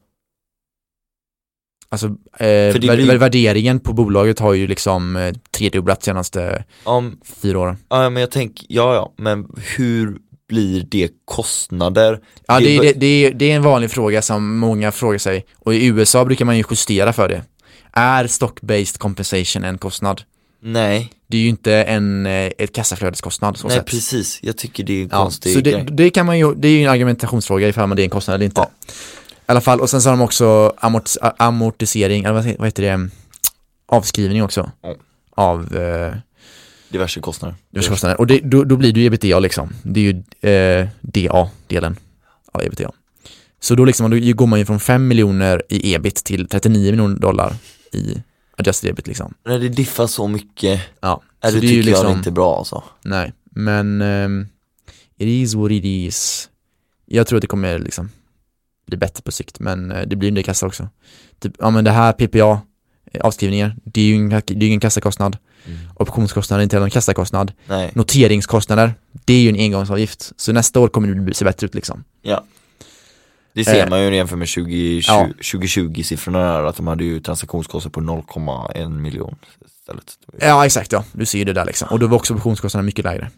Alltså eh, blir... värderingen på bolaget har ju liksom eh, tredubblat senaste um, fyra åren. Ja, men jag tänker, ja, ja, men hur blir det kostnader? Ja, det är, det, det, är, det är en vanlig fråga som många frågar sig. Och i U S A brukar man ju justera för det. Är stock-based compensation en kostnad? Nej. Det är ju inte en ett kassaflödeskostnad så Nej, sätt. precis. Jag tycker det är en ja, konstig så det, det kan man ju, det är ju en argumentationsfråga ifall man det är en kostnad eller inte. Ja. I alla fall, och sen så har de också amort, amortisering, eller vad heter det, avskrivning också. Mm. Av eh, diverse kostnader. Diverse kostnader. Och det, då, då blir det ju ebitda liksom. Det är ju eh, D A-delen av ebitda. Så då liksom, då går man ju från fem miljoner i ebit till trettionio miljoner dollar i adjusted ebit liksom. När det diffar så mycket, ja, är det, det tycker liksom, jag inte bra alltså. Nej, men um, it is what it is. Jag tror att det kommer liksom bli bättre på sikt, men uh, det blir en del kassa också. Typ, ja men det här P P A avskrivningar, det är ju ingen, det är ingen kassakostnad. Mm. Optionskostnader är inte en kassakostnad. Nej. Noteringskostnader, det är ju en engångsavgift. Så nästa år kommer det se bättre ut liksom. Ja. Det ser eh, man ju jämfört med tjugo tjugo, ja. tjugo tjugo-siffrorna där, att de hade ju transaktionskostnader på noll komma en miljon istället. Ja, exakt, ja. Du ser ju det där liksom. Och då var också optionskostnaderna mycket lägre.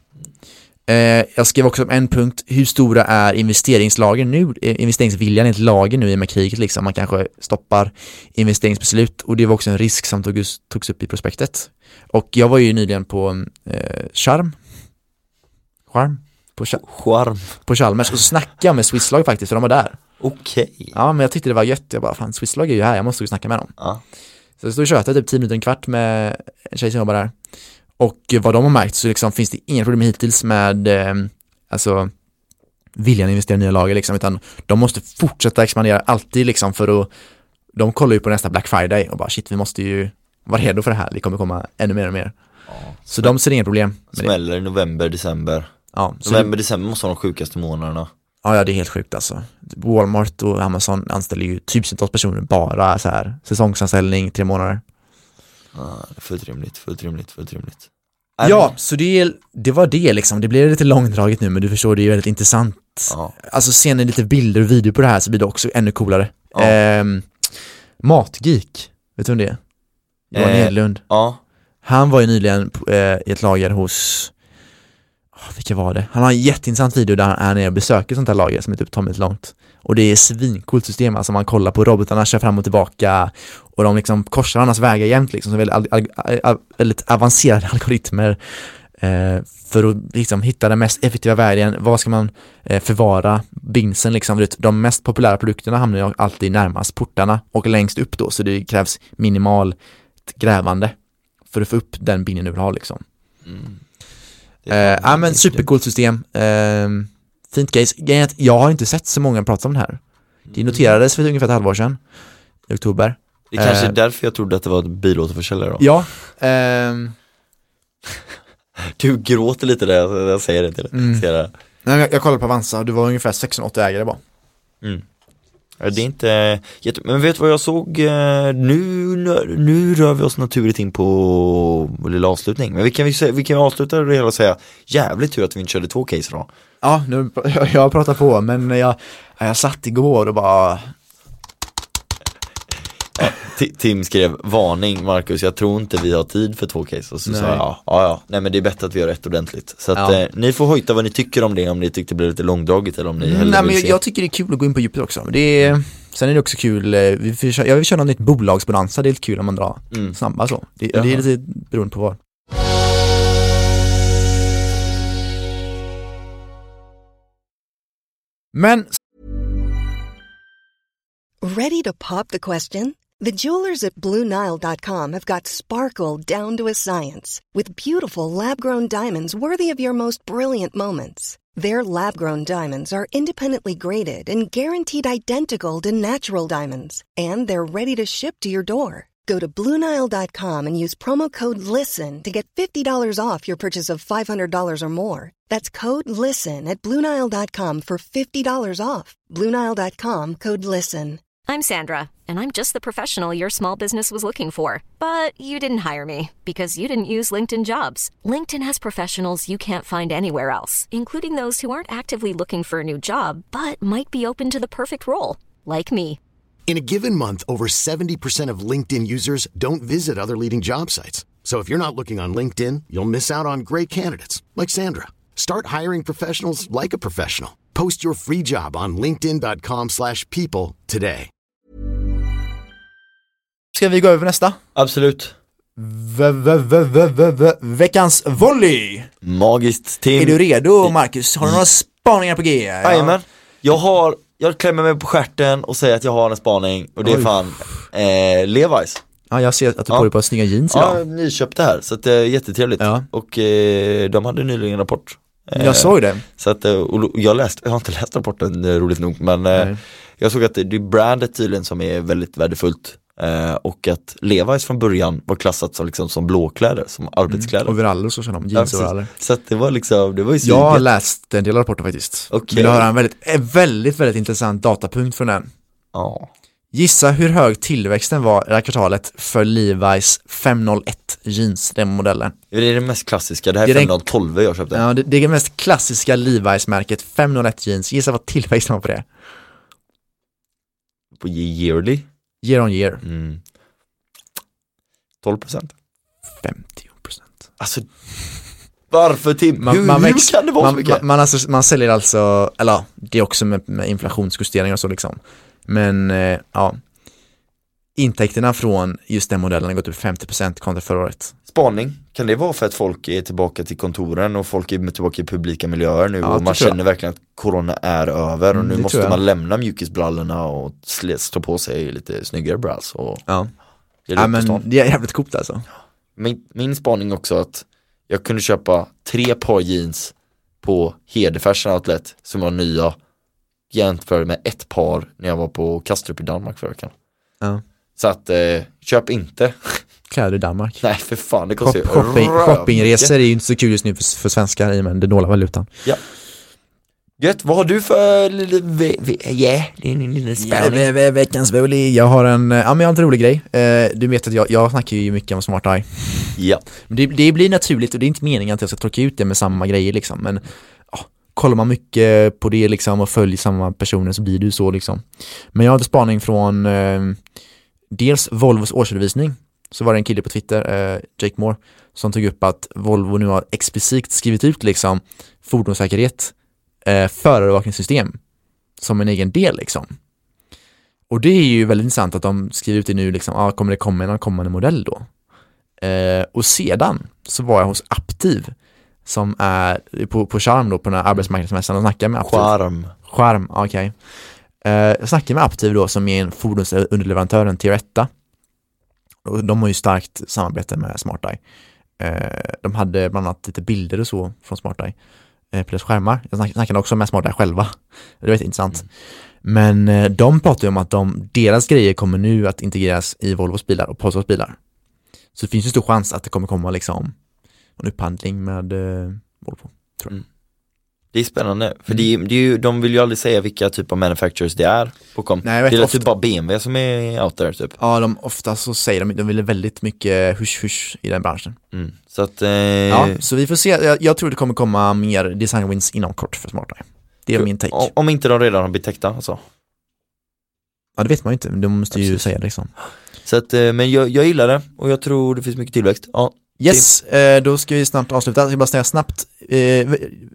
Eh, jag skrev också om en punkt, hur stora är investeringslagen nu, investeringsviljan i ett lager nu i med kriget liksom, man kanske stoppar investeringsbeslut, och det var också en risk som togs, togs upp i prospektet. Och jag var ju nyligen på eh, Charm Charm? På, Charm. på Chalmers, och så snackade jag med Swisslag faktiskt, för de var där. Okej. Okay. Ja, men jag tyckte det var gött, jag bara, fan Swisslag är ju här, jag måste ju snacka med dem. Ja. Så jag stod och tjötade typ tio minuter, en kvart med en tjej som jobbar där. Och vad de har märkt så liksom finns det inga problem hittills med eh, alltså viljan att investera i nya lager liksom, utan de måste fortsätta expandera alltid liksom, för att de kollar ju på nästa Black Friday och bara shit, vi måste ju vara redo för det här, det kommer komma ännu mer och mer. Ja, så de ser inga problem med smäller i november, december. Ja, november, december måste vara de sjukaste månaderna. Ja, ja, det är helt sjukt alltså. Walmart och Amazon anställer ju tusentals personer bara så här, säsongsanställning, tre månader. Ja, fullt rimligt, fullt rimligt, fullt rimligt. Ja, så det, det var det liksom. Det blev lite långdraget nu, men du förstår, det är väldigt intressant. Ja. Alltså ser ni lite bilder och video på det här så blir det också ännu coolare. Ja. Eh, Matgeek, vet du om det är? Johan eh, Hedlund. Ja. Han var ju nyligen eh, i ett lager hos, oh, vilka var det? Han har en jätteintressant video där han är nere och besöker sånt här lager som är typ Tommy långt. Och det är svincoolt system, alltså man kollar på robotarna, kör fram och tillbaka och de liksom korsar annars vägar jämt liksom, så väldigt, al- al- al- väldigt avancerade algoritmer eh, för att liksom hitta den mest effektiva vägen. Vad ska man eh, förvara binsen liksom, de mest populära produkterna hamnar ju alltid närmast portarna och längst upp då, så det krävs minimalt grävande för att få upp den binen du vill ha liksom. Mm. Eh, ja men supercoolt system. Eh, fint case. Jag har inte sett så många prata om det här. Det noterades för ungefär ett halvår sedan i oktober. Det är kanske eh, är därför jag trodde att det var ett bilåterförsäljare då. Ja. Ehm. Du gråter lite där jag, jag säger det till dig. Mm. Det. Nej, jag, jag kollade på Avanza och det var ungefär sexhundraåttio ägare bara. Mm. Ja, det är inte jätte... Men vet du vad jag såg? Nu, nu rör vi oss naturligt in på lilla avslutning. Men vi kan, vi, vi kan avsluta det hela och säga jävligt tur att vi inte körde två case då. Ja, nu, jag, jag pratar på, men jag, jag satt igår och bara... Ja, Tim skrev, varning Marcus, jag tror inte vi har tid för två case. Och så sa jag, ja, ja, ja, nej men det är bättre att vi gör ett ordentligt. Så att ja. eh, ni får hojta vad ni tycker om det, om ni tyckte det blev lite långdraget eller om ni hellre Nej, vill men se. jag, jag tycker det är kul att gå in på djupet också. Det är, sen är det också kul, vi får, jag vill köra något nytt bolagsbalansa, det är lite kul om man drar mm. snabba så. Det, det är lite beroende på vad. Men ready to pop the question? The jewelers at Blue Nile dot com have got sparkle down to a science with beautiful lab-grown diamonds worthy of your most brilliant moments. Their lab-grown diamonds are independently graded and guaranteed identical to natural diamonds, and they're ready to ship to your door. Go to Blue Nile dot com and use promo code LISTEN to get fifty dollars off your purchase of five hundred dollars or more. That's code LISTEN at Blue Nile dot com for fifty dollars off. Blue Nile dot com, code LISTEN. I'm Sandra, and I'm just the professional your small business was looking for. But you didn't hire me because you didn't use LinkedIn Jobs. LinkedIn has professionals you can't find anywhere else, including those who aren't actively looking for a new job, but might be open to the perfect role, like me. In a given month, over seventy percent of LinkedIn users don't visit other leading job sites. So if you're not looking on LinkedIn, you'll miss out on great candidates like Sandra. Start hiring professionals like a professional. Post your free job on linkedin dot com slash people today. Ska vi gå över nästa? Absolut. V- v- v- v- v- v- veckans volley. Magiskt, Tim. Är du redo, Marcus? Har du några spaningar på G? Jajamän. Jag har, jag klämmer mig på stjärten och säger att jag har en spaning. Och det är Oj. fan eh, Levi's. Ja, jag ser att du ja. får det på snygga jeans idag. Ja, jag nyköpte här, så det är jättetrevligt. Ja. Och eh, de hade nyligen en rapport. Eh, jag såg det. Så att, och jag, läst, jag har inte läst rapporten, roligt nog. Men eh, jag såg att det är brandet tydligen som är väldigt värdefullt. Uh, och att Levi's från början var klassat som, liksom, som blåkläder, som arbetskläder. Mm, overaller så känner de, jeansoveraller. Ja, så att det var liksom, det var ju jag har läst en del av rapporten faktiskt. Okay. Vill du höra en väldigt, en väldigt, väldigt intressant datapunkt från den? Ja. Gissa hur hög tillväxten var det här kvartalet för Levi's femhundraett jeans, den modellen. Det är det mest klassiska, det här är femhundratolv jag köpte. Ja, det, det är det mest klassiska Levi's-märket, femhundraett jeans. Gissa vad tillväxten var på det? på yearly. Year on year. Mm. tolv procent. femtio procent. Alltså, varför Tim? Man, hur man, hur växt, kan det vara man, så mycket? man, man, alltså, man säljer alltså, eller det är också med, med inflationsjusteringar och så liksom. Men eh, ja, intäkterna från just den modellen har gått upp femtio procent kontra förra året. Spaning, kan det vara för att folk är tillbaka till kontoren och folk är tillbaka i publika miljöer nu Ja, och man tror jag. känner verkligen att corona är över och Mm, nu det måste tror jag. man lämna mjukisbrallorna och slä- stå på sig lite snyggare bralls och Ja, det är ja lugnt på men stan. det är jävligt coolt alltså. Min, min spaning också att jag kunde köpa tre par jeans på Hede Fashion Outlet som var nya jämfört med ett par när jag var på Kastrup i Danmark förra veckan. Ja. Så att eh, köp inte. Kläder i Danmark. Nej för fan, det kostar ju Shop, shopping, röv- shoppingresor är ju inte så kul just nu för, för svenskar i men den dåliga valutan. Ja. Gött, vad har du för lille ve- ve- yeah, din lilla spaning? Ja, ve- veckans volley. Jag har en, ja men jag har en lite rolig grej. Eh, du vet att jag, jag snackar ju mycket om Smart Eye. Ja. Men det, det blir naturligt och det är inte meningen att jag ska tråka ut det med samma grejer liksom. Men ja, kollar man mycket på det liksom och följer samma personer så blir det ju så liksom. Men jag har en spaning från eh, dels Volvos årsredovisning. Så var det en kille på Twitter, eh, Jake Moore, som tog upp att Volvo nu har explicit skrivit ut liksom fordonssäkerhet, eh, förarövervakningssystem som en egen del liksom. Och det är ju väldigt intressant att de skriver ut det nu liksom, ah, kommer det komma en kommande modell då? Eh, och sedan så var jag hos Aptiv som är på, på Charm då på den här arbetsmarknadsmässan och snackade med Aptiv. Charm. Charm, okej. Okay. Eh, jag snackade med Aptiv då som är en fordonsunderleverantören till Tier ett. Och de har ju starkt samarbete med Smart Eye. Eh, de hade bland annat lite bilder och så från Smart Eye. Eh, plus skärmar. Jag snack, snackade också med Smart Eye själva. Det var intressant. Mm. Men eh, de pratar ju om att de, deras grejer kommer nu att integreras i Volvos bilar och Polesars bilar. Så det finns ju stor chans att det kommer komma liksom en upphandling med eh, Volvo, tror jag. Mm. Det är spännande, för det är, det är ju, de vill ju aldrig säga vilka typ av manufacturers det är på kom. Nej, jag vet det är ofta. typ bara B M W som är out there typ. Ja, de, ofta så säger de, de vill väldigt mycket hush-hush i den branschen. Mm. Så att eh... ja, så vi får se, jag, jag tror det kommer komma mer design wins inom kort för Smart Eye. Det är min take. Om, om inte de redan har blivit täckta alltså. Ja, det vet man ju inte, de måste ju Absolut. säga det liksom. Så att, men jag, jag gillar det och jag tror det finns mycket tillväxt. Ja. Yes, eh, då ska vi snart avsluta. Jag ska bara säga snabbt. Eh,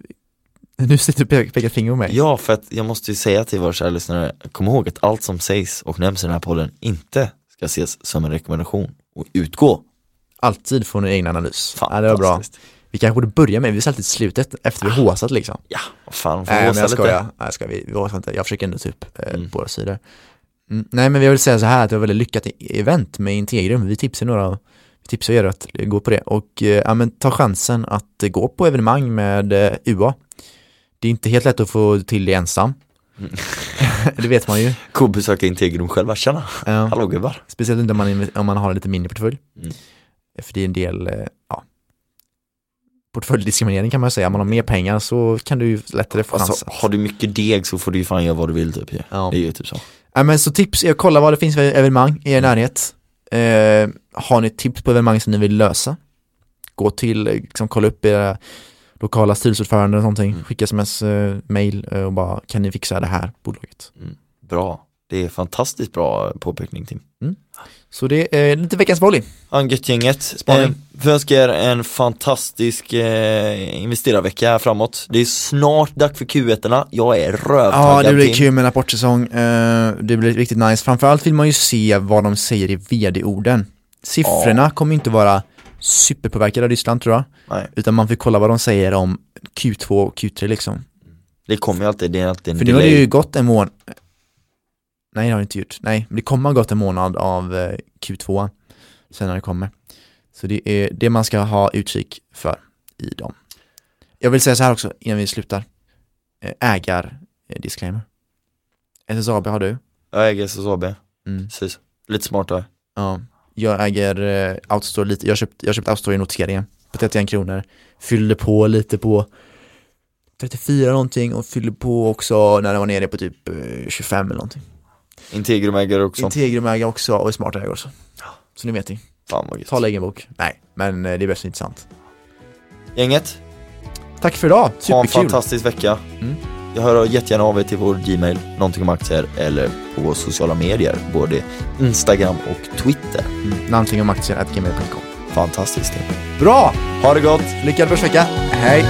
nu sitter du och pekar finger på mig. Ja, för att jag måste ju säga till våra kära lyssnare, kom ihåg att allt som sägs och nämns i den här podden inte ska ses som en rekommendation och utgå. Alltid får en egen analys. Ja, det var bra. Vi kanske borde börja med, vi sa alltid slutet efter vi ah. håsat liksom. Ja, vad fan, får äh, håsa jag lite. Skojar. Nej, jag skojar, vi, vi håsar inte. Jag försöker ändå typ eh, mm. båda sidor. Mm. Nej, men vi vill säga så här att det var väldigt lyckat event med Integrum. Vi tipsar några, vi tipsar er att gå på det. Och eh, ja, men ta chansen att gå på evenemang med eh, U A. Det är inte helt lätt att få till det ensam. Mm. Det vet man ju. Cool besöka Integrum själva, tjena. Ja. Hallå gubbar. Speciellt inte om man, om man har en lite mindre portfölj. Mm. För det är en del, eh, ja, portföljdiskriminering kan man säga. Om man har mer pengar så kan du ju lättare få alltså, chans. har du mycket deg så får du ju fan göra vad du vill typ. Ja. Det är ju typ så. Ja, men så tips är att kolla vad det finns för evenemang i er närhet. Eh, har ni tips på evenemang som ni vill lösa? Gå till, liksom, kolla upp era lokala styrelseordförande eller någonting. Mm. Skicka sms, eh, mail och bara, kan ni fixa det här bolaget? Mm. Bra. Det är fantastiskt bra påpekning, Tim. Mm. Så det är lite veckans volley. Angött-gänget. Eh, vi önskar er en fantastisk eh, investerarvecka framåt. Det är snart dags för Q ett-erna. Jag är rövtaggad. Ja, det blir kul med en rapportsäsong. Eh, det blir riktigt nice. Framförallt vill man ju se vad de säger i vd-orden. Siffrorna ja. kommer inte vara superpåverkade av Ryssland, tror jag. Nej. Utan man får kolla vad de säger om Q två och Q tre liksom. Det kommer ju alltid, det är alltid en För nu har det ju gått en månad. Nej, det har det inte gjort. Nej, men det kommer ha gått en månad av eh, Q två sen när det kommer. Så det är det man ska ha utkik för i dem. Jag vill säga så här också innan vi slutar. Ägar eh, disclaimer. S S A B har du? Jag äger S S A B. Mm. Precis. Lite smartare. Ja. Jag äger eh, Autostore lite. Jag köpt jag köpt Autostore i noteringen på trettioen kronor. Fyllde på lite på trettiofyra någonting och fyllde på också när det var nere på typ eh, tjugofem eller någonting. Integrum äger också. Integrum äger också och Smart äger också. Så ni vet ni. Fan vad gött. Ta egen bok. Nej, men eh, det är bäst intressant. Gänget. Tack för idag. Superkul. Ha en fantastisk vecka. Mm. Jag hör jättegärna av er till vår Gmail, någonting om aktier, eller på våra sociala medier, både Instagram och Twitter. Mm, någonting om aktier at gmail dot com. Fantastiskt. Bra! Ha det gott! Lyckad börsvecka! Hej!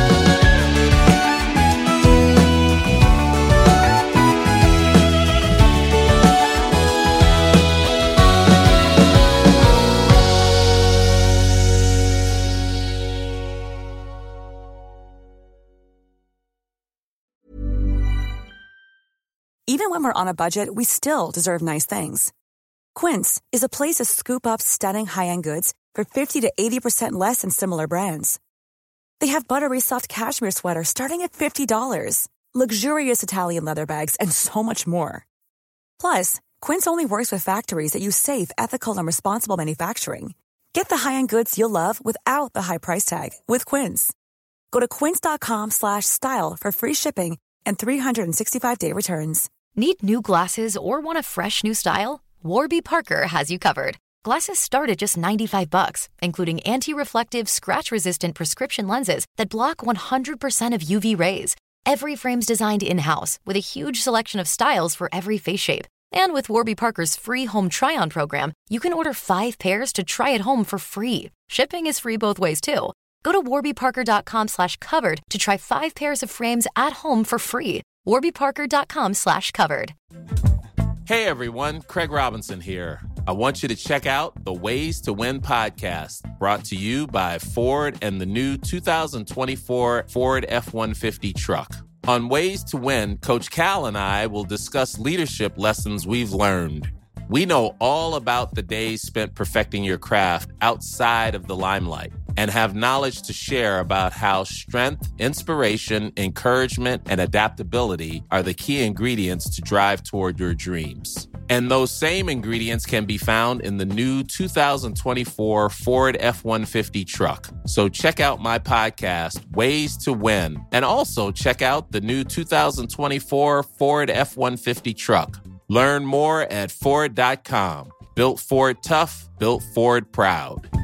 Even when we're on a budget, we still deserve nice things. Quince is a place to scoop up stunning high-end goods for fifty to eighty percent less than similar brands. They have buttery soft cashmere sweaters starting at fifty dollars, luxurious Italian leather bags, and so much more. Plus, Quince only works with factories that use safe, ethical, and responsible manufacturing. Get the high-end goods you'll love without the high price tag with Quince. Go to quince.com slash style for free shipping and three sixty-five day returns. Need new glasses or want a fresh new style? Warby Parker has you covered. Glasses start at just ninety-five bucks, including anti-reflective, scratch-resistant prescription lenses that block one hundred percent of U V rays. Every frame's designed in-house with a huge selection of styles for every face shape. And with Warby Parker's free home try-on program, you can order five pairs to try at home for free. Shipping is free both ways, too. Go to warbyparker.com slash covered to try five pairs of frames at home for free. warbyparker.com slash covered. Hey everyone, Craig Robinson here. I want you to check out the Ways to Win podcast, brought to you by Ford and the new two thousand twenty-four Ford F one fifty truck. On Ways to Win, Coach Cal and I will discuss leadership lessons we've learned. We know all about the days spent perfecting your craft outside of the limelight and have knowledge to share about how strength, inspiration, encouragement, and adaptability are the key ingredients to drive toward your dreams. And those same ingredients can be found in the new two thousand twenty-four Ford F one fifty truck. So check out my podcast, Ways to Win, and also check out the new two thousand twenty-four Ford F one fifty truck. Learn more at Ford dot com. Built Ford tough, built Ford proud.